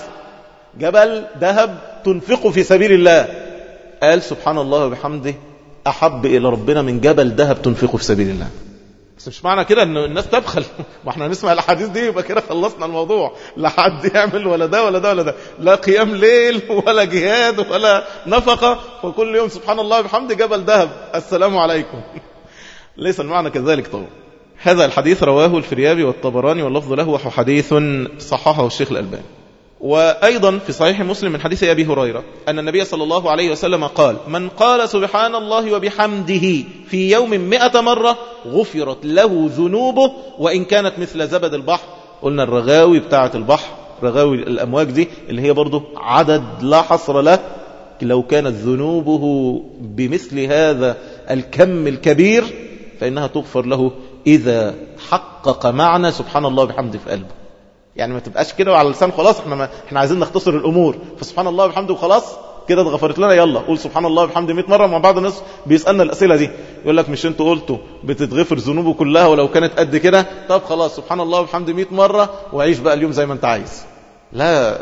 جبل ذهب تنفقه في سبيل الله. قال سبحان الله وبحمده احب الى ربنا من جبل ذهب تنفقه في سبيل الله. بس مش معنى كده ان الناس تبخل، ما احنا نسمع الاحاديث دي يبقى كده خلصنا الموضوع، لا حد يعمل ولا ده ولا ده ولا ده، لا قيام ليل ولا جهاد ولا نفقه، وكل يوم سبحان الله وبحمده جبل ذهب السلام عليكم. ليس المعنى كذلك طبعا. هذا الحديث رواه الفريابي والطبراني واللفظ له، وهو حديث صححه الشيخ الألباني. وأيضا في صحيح مسلم من حديث أبي هريرة أن النبي صلى الله عليه وسلم قال: من قال سبحان الله وبحمده في يوم 100 مرة غفرت له ذنوبه وإن كانت مثل زبد البحر. قلنا الرغاوي بتاعة البحر، رغاوي الأمواج دي اللي هي برضو عدد لا حصر له، لو كانت ذنوبه بمثل هذا الكم الكبير فإنها تغفر له إذا حقق معنى سبحان الله وبحمده في قلبه. يعني ما تبقاش كده وعلى اللسان خلاص، احنا عايزين نختصر الأمور، فسبحان الله وبحمده وخلاص كده اتغفرت لنا، يلا قول سبحان الله وبحمده 100 مرة. مع بعض الناس بيسألنا الأسئلة دي، يقول لك مش انتوا قلتوا بتتغفر ذنوبه كلها ولو كانت قد كده؟ طب خلاص سبحان الله وبحمده 100 مرة وعيش بقى اليوم زي ما انت عايز. لا،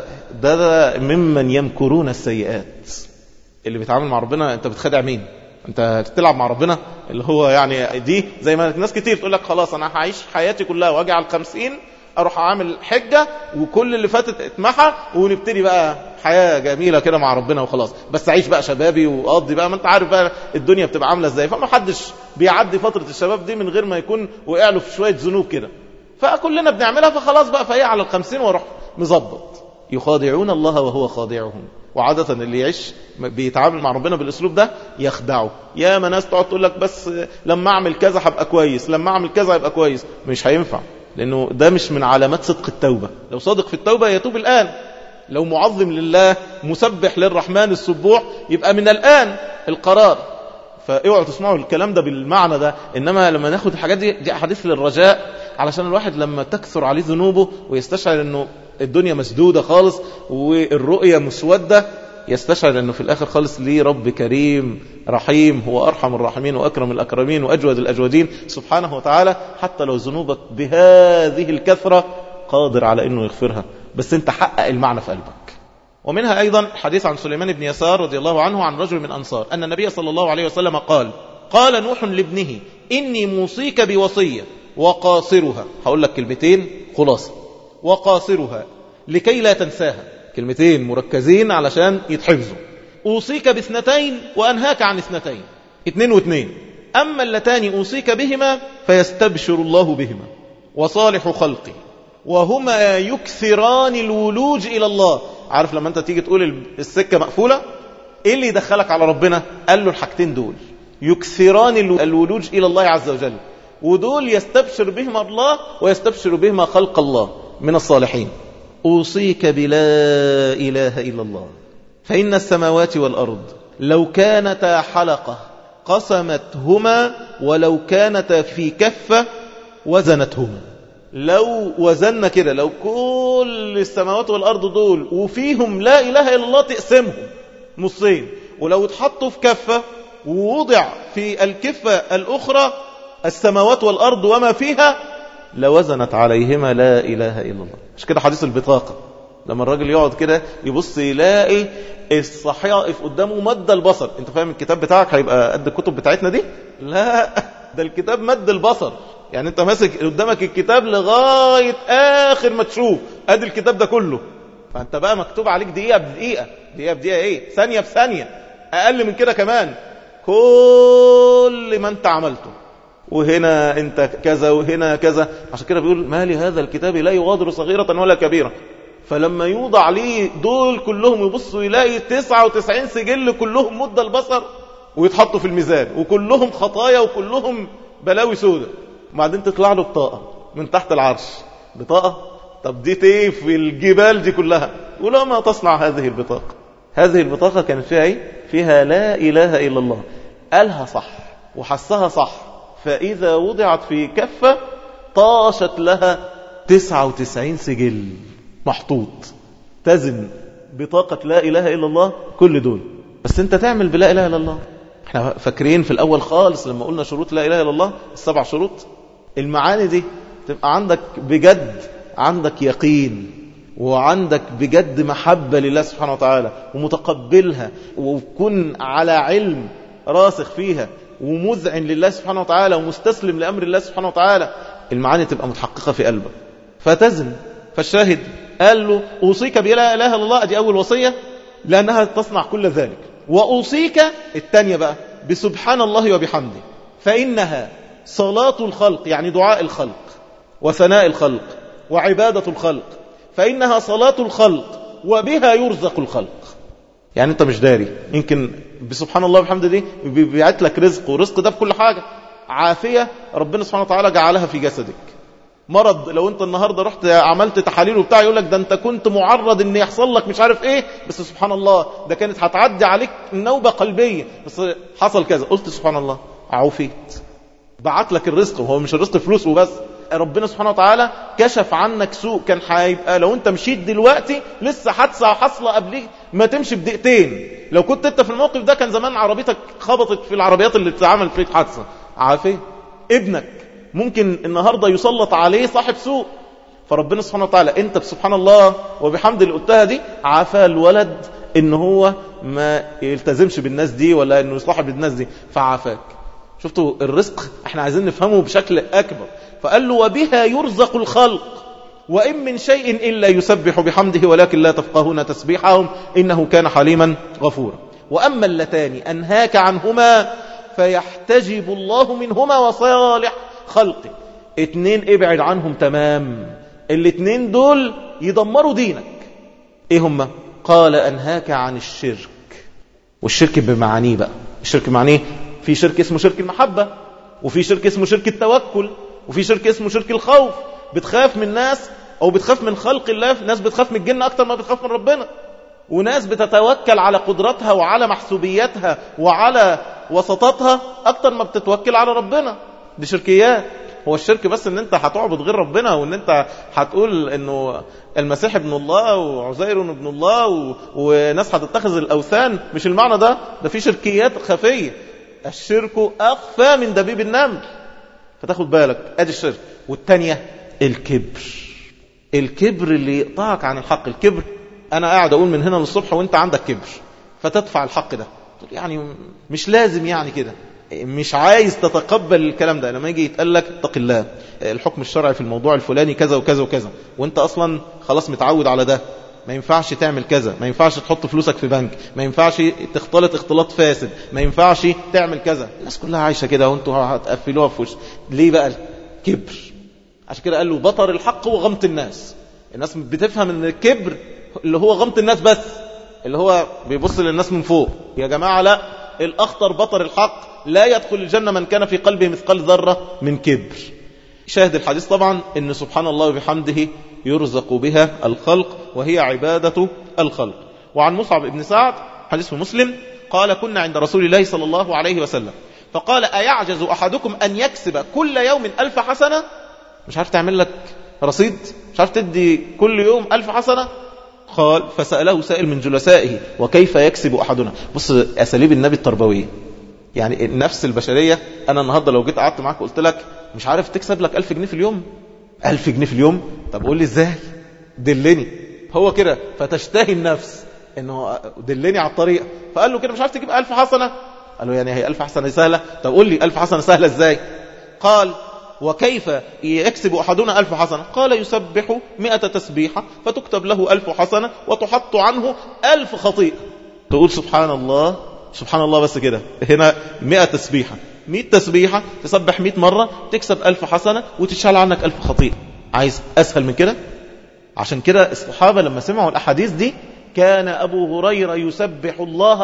ده ممن يمكرون السيئات. اللي بيتعامل مع ربنا، انت بتخدع مين؟ انت تلعب مع ربنا؟ اللي هو يعني دي زي ما ناس كتير تقول لك خلاص انا هعيش حياتي كلها واجي على 50 اروح اعمل حجة وكل اللي فاتت اتمحى ونبتدي بقى حياة جميلة كده مع ربنا وخلاص، بس اعيش بقى شبابي واقضي بقى، ما انت عارف بقى الدنيا بتبقى عاملة ازاي. فما حدش بيعدي فترة الشباب دي من غير ما يكون وقع له في شوية ذنوب كده، فكلنا بنعملها، فخلاص بقى فهي على 50 واروح مظبط. يخادعون الله وهو خادعهم. وعادة اللي يعيش بيتعامل مع ربنا بالاسلوب ده يخدعه. يا ما ناس تقعد تقول لك بس لما اعمل كذا هبقى كويس، لما اعمل كذا هيبقى كويس. مش هينفع، لانه ده مش من علامات صدق التوبة. لو صادق في التوبة يتوب الآن، لو معظم لله مسبح للرحمن السبوح يبقى من الآن القرار. فاوعوا تسمعوا الكلام ده بالمعنى ده، انما لما ناخد الحاجات دي احاديث للرجاء، علشان الواحد لما تكثر عليه ذنوبه ويستشعر انه الدنيا مسدودة خالص والرؤية مسودة، يستشعر انه في الاخر خالص ليه رب كريم رحيم، هو ارحم الراحمين واكرم الاكرمين واجود الاجودين سبحانه وتعالى. حتى لو ذنوبك بهذه الكثرة قادر على انه يغفرها، بس انت حقق المعنى في قلبك. ومنها ايضا حديث عن سليمان بن يسار رضي الله عنه عن رجل من انصار ان النبي صلى الله عليه وسلم قال نوح لابنه: اني موصيك بوصية وقاصرها. هقول لك كلمتين خلاصة: وقاصرها لكي لا تنساها. كلمتين مركزين علشان يتحفظوا. أوصيك باثنتين وأنهاك عن اثنتين. 2 و2. أما اللتان أوصيك بهما فيستبشر الله بهما وصالح خلقي وهما يكثران الولوج إلى الله. عارف لما أنت تيجي تقول السكة مقفولة، إيه اللي يدخلك على ربنا؟ قال له الحاجتين دول: يكثران الولوج إلى الله عز وجل، ودول يستبشر بهما الله ويستبشر بهما خلق الله من الصالحين. أوصيك بلا إله إلا الله، فإن السماوات والأرض لو كانتا حلقة قسمتهما ولو كانتا في كفة وزنتهما. لو وزننا كده، لو كل السماوات والأرض دول وفيهم لا إله إلا الله تقسمهم نصين، ولو اتحطوا في كفة ووضع في الكفة الأخرى السماوات والأرض وما فيها لوزنت عليهما لا إله إلا الله. مش كده حديث البطاقة؟ لما الراجل يقعد كده يبص يلاقي الصحائف قدامه مد البصر. انت فاهم الكتاب بتاعك هيبقى قد الكتب بتاعتنا دي؟ لا، ده الكتاب مد البصر. يعني انت ماسك قدامك الكتاب لغاية آخر ما تشوف ادي الكتاب ده كله. فانت بقى مكتوب عليك دقيقة بدقيقة، دقيقة بدقيقة ايه، ثانية بثانية، اقل من كده كمان، كل ما انت عملته. وهنا انت كذا وهنا كذا. عشان كده بيقول: ما لهذا الكتاب لا يغادر صغيرة ولا كبيرة. فلما يوضع عليه دول كلهم يبصوا يلاقي 99 سجل كلهم مد البصر ويتحطوا في الميزان، وكلهم خطايا وكلهم بلاوي سودة. وبعدين تطلع له بطاقة من تحت العرش. بطاقة؟ طب دي ايه في الجبال دي كلها؟ ولما تصنع هذه البطاقة؟ هذه البطاقة كانت فيها ايه؟ فيها لا إله إلا الله. قالها صح وحسها صح، فإذا وضعت في كفة طاشت لها 99 سجل محطوط تزن بطاقة لا إله إلا الله كل دول. بس انت تعمل بلا إله إلا الله. احنا فاكرين في الأول خالص لما قلنا شروط لا إله إلا الله 7 شروط. المعاني دي تبقى عندك بجد، عندك يقين وعندك بجد محبة لله سبحانه وتعالى ومتقبلها، وكن على علم راسخ فيها ومذعن لله سبحانه وتعالى ومستسلم لأمر الله سبحانه وتعالى. المعاني تبقى متحققة في قلبك فتزن. فالشاهد قال له: أوصيك بلا إله إلا الله. أدي أول وصية لأنها تصنع كل ذلك. وأوصيك الثانية بقى بسبحان الله وبحمده، فإنها صلاة الخلق، يعني دعاء الخلق وثناء الخلق وعبادة الخلق. فإنها صلاة الخلق وبها يرزق الخلق. يعني انت مش داري، يمكن بسبحان الله وبحمده دي بيبعت لك رزق، ورزق ده في كل حاجة. عافية ربنا سبحانه وتعالى جعلها في جسدك. مرض لو انت النهاردة رحت عملت تحاليل وبتاع يقول لك ده انت كنت معرض ان يحصل لك مش عارف ايه، بس سبحان الله ده كانت هتعدي عليك نوبة قلبية بس حصل كذا، قلت سبحان الله عوفيت. بعت لك الرزق، وهو مش الرزق فلوس وبس، ربنا سبحانه وتعالى كشف عنك سوء كان هيبقى لو انت مشيت دلوقتي لسه حادثه حاصله قبليك ما تمشي بدقيقتين. لو كنت انت في الموقف ده كان زمان عربيتك خبطت في العربيات اللي بتتعمل فيك حادثه. عافيه. ابنك ممكن النهارده يسلط عليه صاحب سوء، فربنا سبحانه وتعالى انت سبحان الله وبحمد اللي قلتها دي عافى الولد ان هو ما يلتزمش بالناس دي ولا انه يصاحب الناس دي، فعافاك. شفتوا الرزق احنا عايزين نفهمه بشكل اكبر. فقال له وبها يرزق الخلق وإن من شيء إلا يسبح بحمده ولكن لا تفقهون تسبيحهم إنه كان حليما غفورا. وأما اللتان أنهاك عنهما فيحتجب الله منهما وصالح خلقه. 2 ابعد عنهم تمام، 2 دول يدمروا دينك. ايه هما؟ قال أنهاك عن الشرك. والشرك بمعانيه بقى. الشرك معنيه في شرك اسمه شرك المحبة، وفي شرك اسمه شرك التوكل، وفي شرك اسمه شرك الخوف. بتخاف من ناس او بتخاف من خلق الله. ناس بتخاف من الجن اكتر ما بتخاف من ربنا، وناس بتتوكل على قدرتها وعلى محسوبياتها وعلى وسطاتها اكتر ما بتتوكل على ربنا. دي شركيات. هو الشرك بس ان انت هتعبد غير ربنا، وان انت هتقول انه المسيح ابن الله وعزير ابن الله وناس هتتخذ الاوثان. مش المعنى ده. ده في شركيات خفية. الشرك اخفى من دبيب النمل، فتاخد بالك. ادي الشرك. والتانية الكبر. الكبر اللي يقطعك عن الحق. الكبر انا قاعد اقول من هنا للصبح وانت عندك كبر، فتدفع الحق ده تقول يعني مش لازم يعني كده، مش عايز تتقبل الكلام ده. لما يجي يتقال لك اتق الله، الحكم الشرعي في الموضوع الفلاني كذا وكذا وكذا، وانت اصلا خلاص متعود على ده، ما ينفعش تعمل كذا، ما ينفعش تحط فلوسك في بنك، ما ينفعش تختلط اختلاط فاسد، ما ينفعش تعمل كذا. الناس كلها عايشة كده وانتوا هتقفلوها في وش. ليه بقى؟ الكبر. عشان كده قال له بطر الحق وغمط الناس. الناس بتفهم ان الكبر اللي هو غمط الناس بس، اللي هو بيبص للناس من فوق. يا جماعة لا، الأخطر بطر الحق. لا يدخل الجنة من كان في قلبه مثقال ذرة من كبر. شاهد الحديث طبعا ان سبحان الله وبحمده يرزق بها الخلق وهي عبادة الخلق. وعن مصعب بن سعد حديث في مسلم قال كنا عند رسول الله صلى الله عليه وسلم فقال أيعجز أحدكم أن يكسب كل يوم 1000 حسنة؟ مش عارف تعمل لك رصيد؟ مش عارف تدي كل يوم 1000 حسنة؟ قال فسأله سائل من جلسائه وكيف يكسب أحدنا. بص أساليب النبي التربوية، يعني النفس البشرية. أنا النهاردة لو جيت قعدت معاك وقلت لك مش عارف تكسب لك 1000 جنيه في اليوم، 1000 جنيه في اليوم، طب قول لي ازاي؟ دلني. هو كده. فتشتهي النفس انه دلني على الطريق. فقال له كده مش عارف تجيب 1000 حسنة؟ قال له يعني هي 1000 حسنة سهلة؟ طب قول لي 1000 حسنة سهلة ازاي؟ قال وكيف يكسب أحدنا 1000 حسنة؟ قال يسبح 100 تسبيحة فتكتب له 1000 حسنة وتحط عنه 1000 خطيئة. تقول سبحان الله سبحان الله بس كده. هنا 100 تسبيحة، 100 تسبيحة تسبح 100 مرة تكسب 1000 حسنة وتشال عنك 1000 خطيئة. عايز أسهل من كده؟ عشان كده الصحابة لما سمعوا الأحاديث دي كان أبو هريرة يسبح الله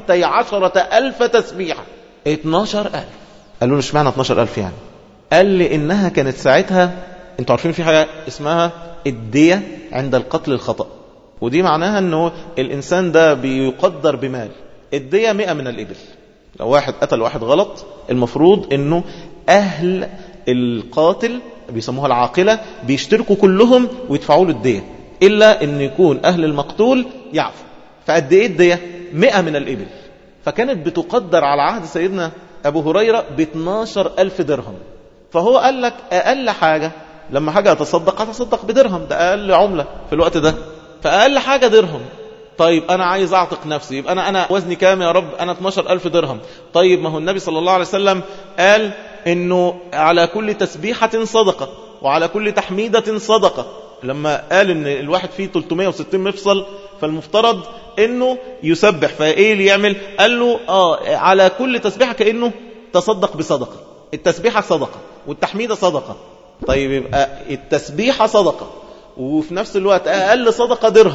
12,000 تسبيحة. 12,000. قالوا مش معنى 12,000 يعني؟ قال لي إنها كانت ساعتها، انتوا عارفين في حاجة اسمها الدية عند القتل الخطأ، ودي معناها أنه الإنسان ده بيقدر بمال. الدية 100 من الإبل. لو واحد قتل واحد غلط، المفروض أنه أهل القاتل بيسموها العاقلة بيشتركوا كلهم ويدفعوا له الدية، إلا أن يكون أهل المقتول يعفو. فقد إيه الدية؟ 100 من الإبل. فكانت بتقدر على عهد سيدنا أبو هريرة ب12,000 درهم. فهو قال لك أقل حاجة لما حاجة أتصدق بدرهم، ده أقل عملة في الوقت ده، فأقل حاجة درهم. طيب أنا عايز أعتق نفسي، يبقى أنا وزني كام يا رب؟ أنا 12,000 درهم. طيب ما هو النبي صلى الله عليه وسلم قال إنه على كل تسبيحة صدقة وعلى كل تحميدة صدقة. لما قال إن الواحد فيه 360 مفصل فالمفترض إنه يسبح، فإيه اللي يعمل؟ قال له على كل تسبيحة كأنه تصدق بصدقة. التسبيحة صدقة والتحميدة صدقة. طيب يبقى التسبيحة صدقة وفي نفس الوقت أقل صدقة درهم.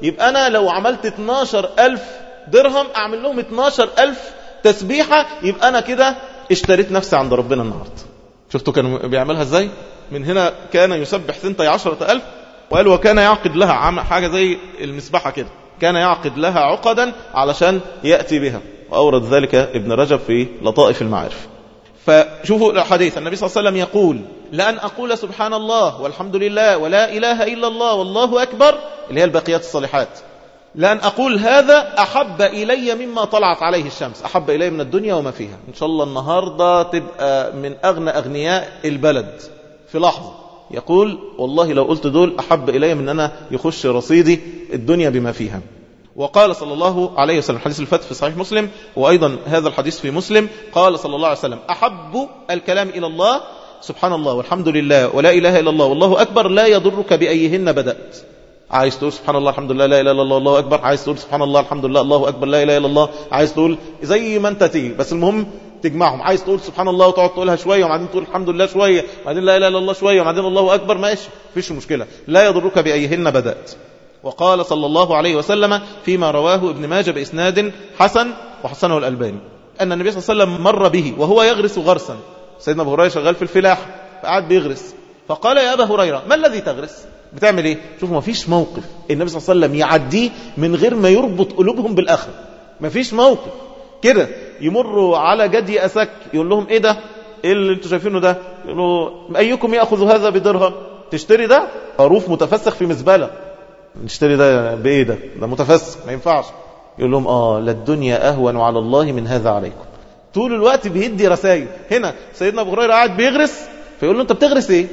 يبقى أنا لو عملت 12,000 درهم أعمل لهم 12,000 تسبيحة، يبقى أنا كده اشتريت نفسي عند ربنا النهاردة. شفتوا كانوا بيعملها ازاي؟ من هنا كان يسبح 12,000، وقال وكان يعقد لها حاجة زي المسبحة كده، كان يعقد لها عقدا علشان يأتي بها، وأورد ذلك ابن رجب في لطائف المعارف. فشوفوا الحديث، النبي صلى الله عليه وسلم يقول لأن أقول سبحان الله والحمد لله ولا إله إلا الله والله أكبر، اللي هي الباقيات الصالحات، لأن أقول هذا أحب إلي مما طلعت عليه الشمس، أحب إلي من الدنيا وما فيها. إن شاء الله النهاردة تبقى من أغنى أغنياء البلد في لحظة. يقول والله لو قلت دول أحب إلي من أنا يخش رصيدي الدنيا بما فيها. وقال صلى الله عليه وسلم، حديث الفتح في صحيح مسلم، وأيضا هذا الحديث في مسلم، قال صلى الله عليه وسلم أحب الكلام إلى الله سبحان الله والحمد لله ولا إله إلا الله والله أكبر لا يضرك بأيهن بدأت. عايز تقول سبحان الله الحمد لله لا إله إلا الله والله أكبر، عايز تقول سبحان الله الحمد لله الله أكبر لا إله إلا الله، عايز تقول زي ما أنت تيجي، بس المهم تجمعهم. عايز تقول سبحان الله وتقعد تقولها شوية وبعدين تقول الحمد لله شوية وبعدين لا إله إلا الله شوية وبعدين الله أكبر، ماشي مفيش مشكلة، لا يضرك بأيهن بدأت. وقال صلى الله عليه وسلم فيما رواه ابن ماجه بإسناد حسن وحسنه الألباني أن النبي صلى الله عليه وسلم مر به وهو يغرس غرسا. سيدنا أبو هريرة شغال في الفلاح فقعد بيغرس، فقال يا أبا هريرة ما الذي تغرس؟ بتعمل ايه؟ شوفوا ما فيش موقف النبي صلى الله عليه وسلم يعديه من غير ما يربط قلوبهم بالآخرة. ما فيش موقف كده يمروا على جدي أسك يقول لهم ايه ده؟ ايه اللي انتوا شايفينه ده؟ يقولوا ايكم يأخذ هذا بدرهم؟ تشتري ده؟ خروف متفسخ في مزبلة، نشتري ده بايه ده متفسخ ما ينفعش. يقول لهم للدنيا أهون على الله من هذا عليكم. طول الوقت بيدي رسائل. هنا سيدنا أبو هريرة قاعد بيغرس فيقول له انت بتغرس ايه؟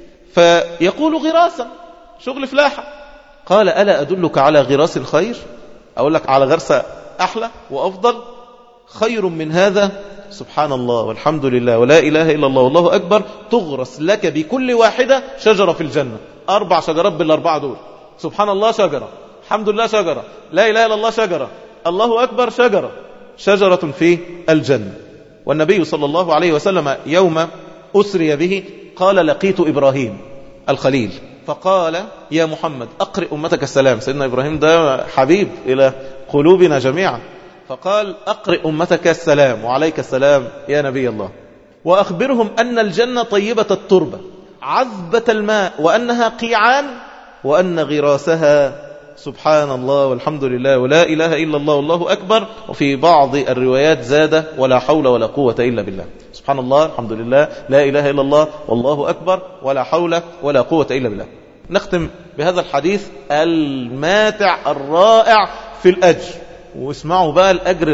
فيقول غراسا شغل فلاحة. قال ألا أدلك على غراس الخير؟ أقول لك على غرسة أحلى وأفضل خير من هذا؟ سبحان الله والحمد لله ولا إله إلا الله والله أكبر تغرس لك بكل واحدة شجرة في الجنة. 4 شجرات بالأربعة دول، سبحان الله شجرة، الحمد لله شجرة، لا إله إلا الله شجرة، الله أكبر شجرة، شجرة في الجنة. والنبي صلى الله عليه وسلم يوم أسري به قال لقيت إبراهيم الخليل فقال يا محمد أقرئ أمتك السلام. سيدنا إبراهيم ده حبيب إلى قلوبنا جميعا، فقال أقرئ أمتك السلام وعليك السلام يا نبي الله، وأخبرهم أن الجنة طيبة التربة عذبة الماء وأنها قيعان وأن غراسها سبحان الله والحمد لله ولا إله إلا الله والله أكبر. وفي بعض الروايات زاد ولا حول ولا قوة إلا بالله. سبحان الله الحمد لله لا إله إلا الله والله أكبر ولا حول ولا قوة إلا بالله. نختم بهذا الحديث الماتع الرائع في الأجر، واسمعوا بقى الأجر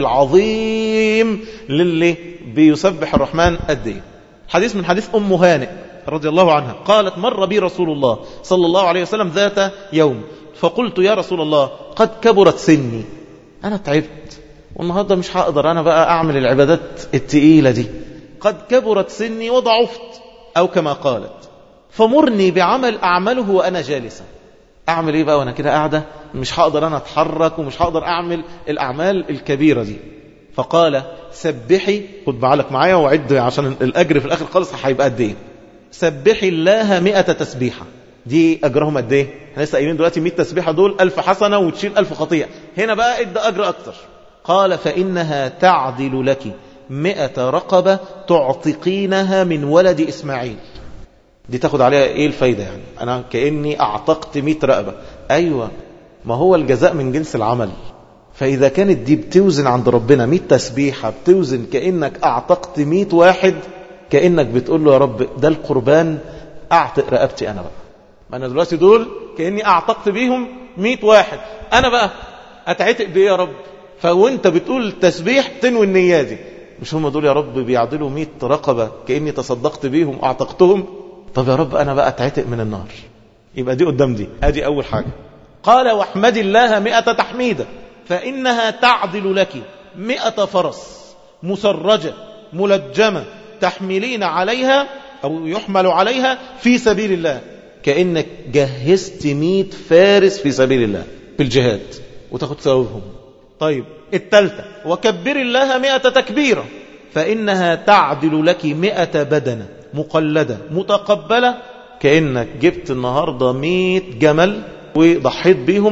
العظيم للي بيسبح الرحمن قد ايه. حديث من حديث أم هانئ رضي الله عنها قالت مر بي رسول الله صلى الله عليه وسلم ذات يوم فقلت يا رسول الله قد كبرت سني، أنا تعبت والنهاردة مش هقدر أنا بقى أعمل العبادات التقيلة دي، قد كبرت سني وضعفت أو كما قالت، فمرني بعمل أعمله وأنا جالسة. أعمل إيه بقى وأنا كده قاعدة مش هقدر أنا أتحرك ومش هقدر أعمل الأعمال الكبيرة دي. فقال سبحي، خد بعلك معايا وعد عشان الأجر في الآخر خالص هيبقى قد إيه. سبحي الله 100 تسبيحة. دي أجرهم قد إيه؟ احنا لسه قايلين دلوقتي 100 تسبيحة دول 1000 حسنة وتشيل 1000 خطيئة. هنا بقى ادى أجر أكتر. قال فإنها تعدل لك 100 رقبة تعتقينها من ولد إسماعيل. دي تاخد عليها ايه الفايدة؟ يعني انا كأني اعتقت 100 رقبة. ايوه، ما هو الجزاء من جنس العمل. فاذا كانت دي بتوزن عند ربنا 100 تسبيحة بتوزن كأنك اعتقت 100 واحد، كأنك بتقول له يا رب ده القربان اعتق رقبتي انا بقى. ما انا دلوقتي دول كأني اعتقت بيهم 100 واحد، انا بقى اتعتق بايه يا رب؟ فوانت بتقول التسبيح تنوي النية دي، مش هم دول يا رب بيعدلوا 100 رقبة كأني تصدقت بيهم اعتقتهم؟ طب يا رب أنا بقى اتعتق من النار. يبقى دي قدام دي، ادي أول حاجة. قال واحمد الله 100 تحميدة فإنها تعدل لك 100 فرس مسرجة ملجمة تحملين عليها أو يحمل عليها في سبيل الله، كأنك جهزت 100 فارس في سبيل الله في الجهاد وتاخد ثوابهم. طيب الثالثة وكبر الله 100 تكبيرة فإنها تعدل لك 100 بدنة مقلدة متقبلة، كأنك جبت النهاردة 100 جمل وضحيت بيهم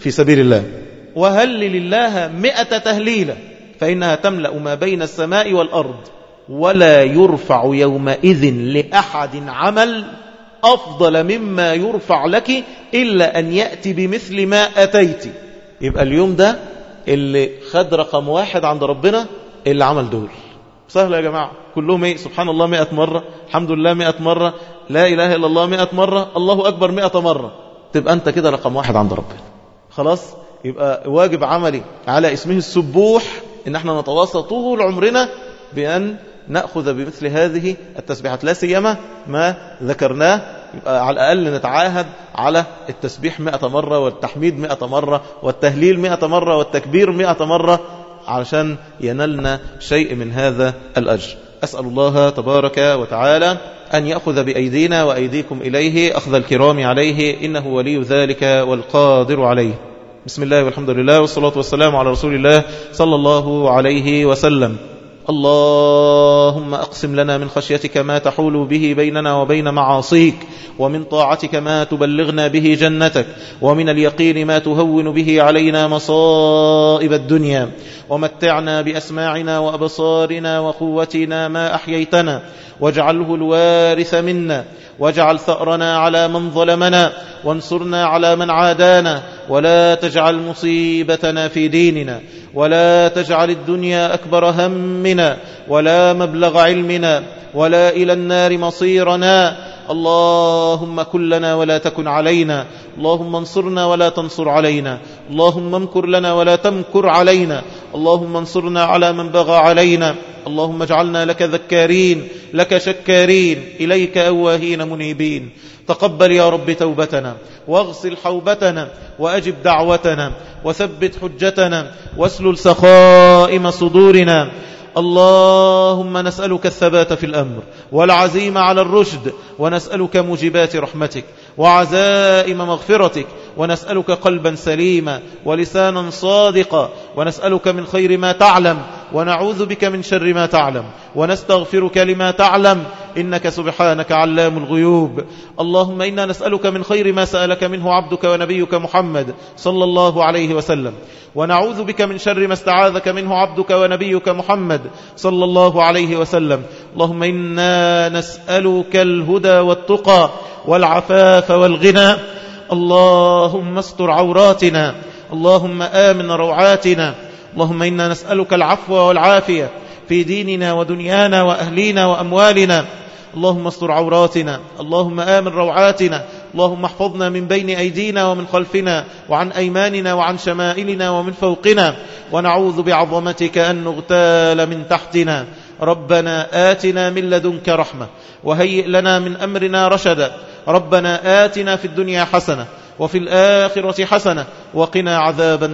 في سبيل الله. وهلل الله 100 تهليلة فإنها تملأ ما بين السماء والأرض. ولا يرفع يومئذ لأحد عمل أفضل مما يرفع لك إلا أن يأتي بمثل ما أتيت. يبقى اليوم ده اللي خد رقم 1 عند ربنا اللي عمل دول. سهل يا جماعة، كلهم ايه؟ سبحان الله 100 مرة، الحمد لله 100 مرة، لا إله إلا الله 100 مرة، الله أكبر 100 مرة، تبقى أنت كده رقم 1 عند ربنا. خلاص، يبقى واجب عملي على اسمه السبوح إن احنا نتواصل طول عمرنا بأن نأخذ بمثل هذه التسبيحات، لا سيما ما ذكرناه. يبقى على الأقل نتعاهد على التسبيح 100 مرة، والتحميد 100 مرة، والتهليل 100 مرة، والتكبير 100 مرة، علشان ينالنا شيء من هذا الأجر. أسأل الله تبارك وتعالى أن يأخذ بأيدينا وأيديكم إليه أخذ الكرام عليه، إنه ولي ذلك والقادر عليه. بسم الله والحمد لله والصلاة والسلام على رسول الله صلى الله عليه وسلم. اللهم أقسم لنا من خشيتك ما تحول به بيننا وبين معاصيك، ومن طاعتك ما تبلغنا به جنتك، ومن اليقين ما تهون به علينا مصائب الدنيا، ومتعنا بأسماعنا وأبصارنا وقوتنا ما أحييتنا، واجعله الوارث منا، واجعل ثأرنا على من ظلمنا، وانصرنا على من عادانا، ولا تجعل مصيبتنا في ديننا، ولا تجعل الدنيا أكبر همنا ولا مبلغ علمنا ولا إلى النار مصيرنا. اللهم كن لنا ولا تكن علينا، اللهم انصرنا ولا تنصر علينا، اللهم امكر لنا ولا تمكر علينا، اللهم انصرنا على من بغى علينا، اللهم اجعلنا لك ذكارين لك شكارين إليك أواهين منيبين. تقبل يا رب توبتنا، واغسل حوبتنا، وأجب دعوتنا، وثبت حجتنا، واسلل سخائم صدورنا. اللهم نسألك الثبات في الأمر والعزيمة على الرشد، ونسألك موجبات رحمتك وعزائم مغفرتك، ونسألك قلبا سليما ولسانا صادقا، ونسألك من خير ما تعلم، ونعوذ بك من شر ما تعلم، ونستغفرك لما تعلم، إنك سبحانك علام الغيوب. اللهم إنا نسألك من خير ما سألك منه عبدك ونبيك محمد صلى الله عليه وسلم، ونعوذ بك من شر ما استعاذك منه عبدك ونبيك محمد صلى الله عليه وسلم. اللهم إنا نسألك الهدى والتقى والعفاف والغنى. اللهم استر عوراتنا، اللهم آمن روعاتنا. اللهم إنا نسألك العفو والعافية في ديننا ودنيانا وأهلينا وأموالنا. اللهم استر عوراتنا، اللهم آمن روعاتنا. اللهم احفظنا من بين أيدينا ومن خلفنا وعن أيماننا وعن شمائلنا ومن فوقنا، ونعوذ بعظمتك أن نغتال من تحتنا. ربنا آتنا من لدنك رحمة وهيئ لنا من أمرنا رشدا. ربنا آتنا في الدنيا حسنة وفي الآخرة حسنة وقنا عذاب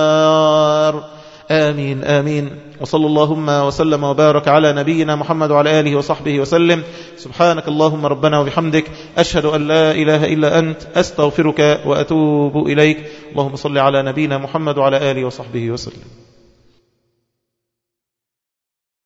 النار. آمين آمين. وصلى اللهم وسلم وبارك على نبينا محمد وعلى آله وصحبه وسلم. سبحانك اللهم ربنا وبحمدك، أشهد أن لا إله إلا أنت، أستغفرك وأتوب إليك. اللهم صل على نبينا محمد وعلى آله وصحبه وسلم.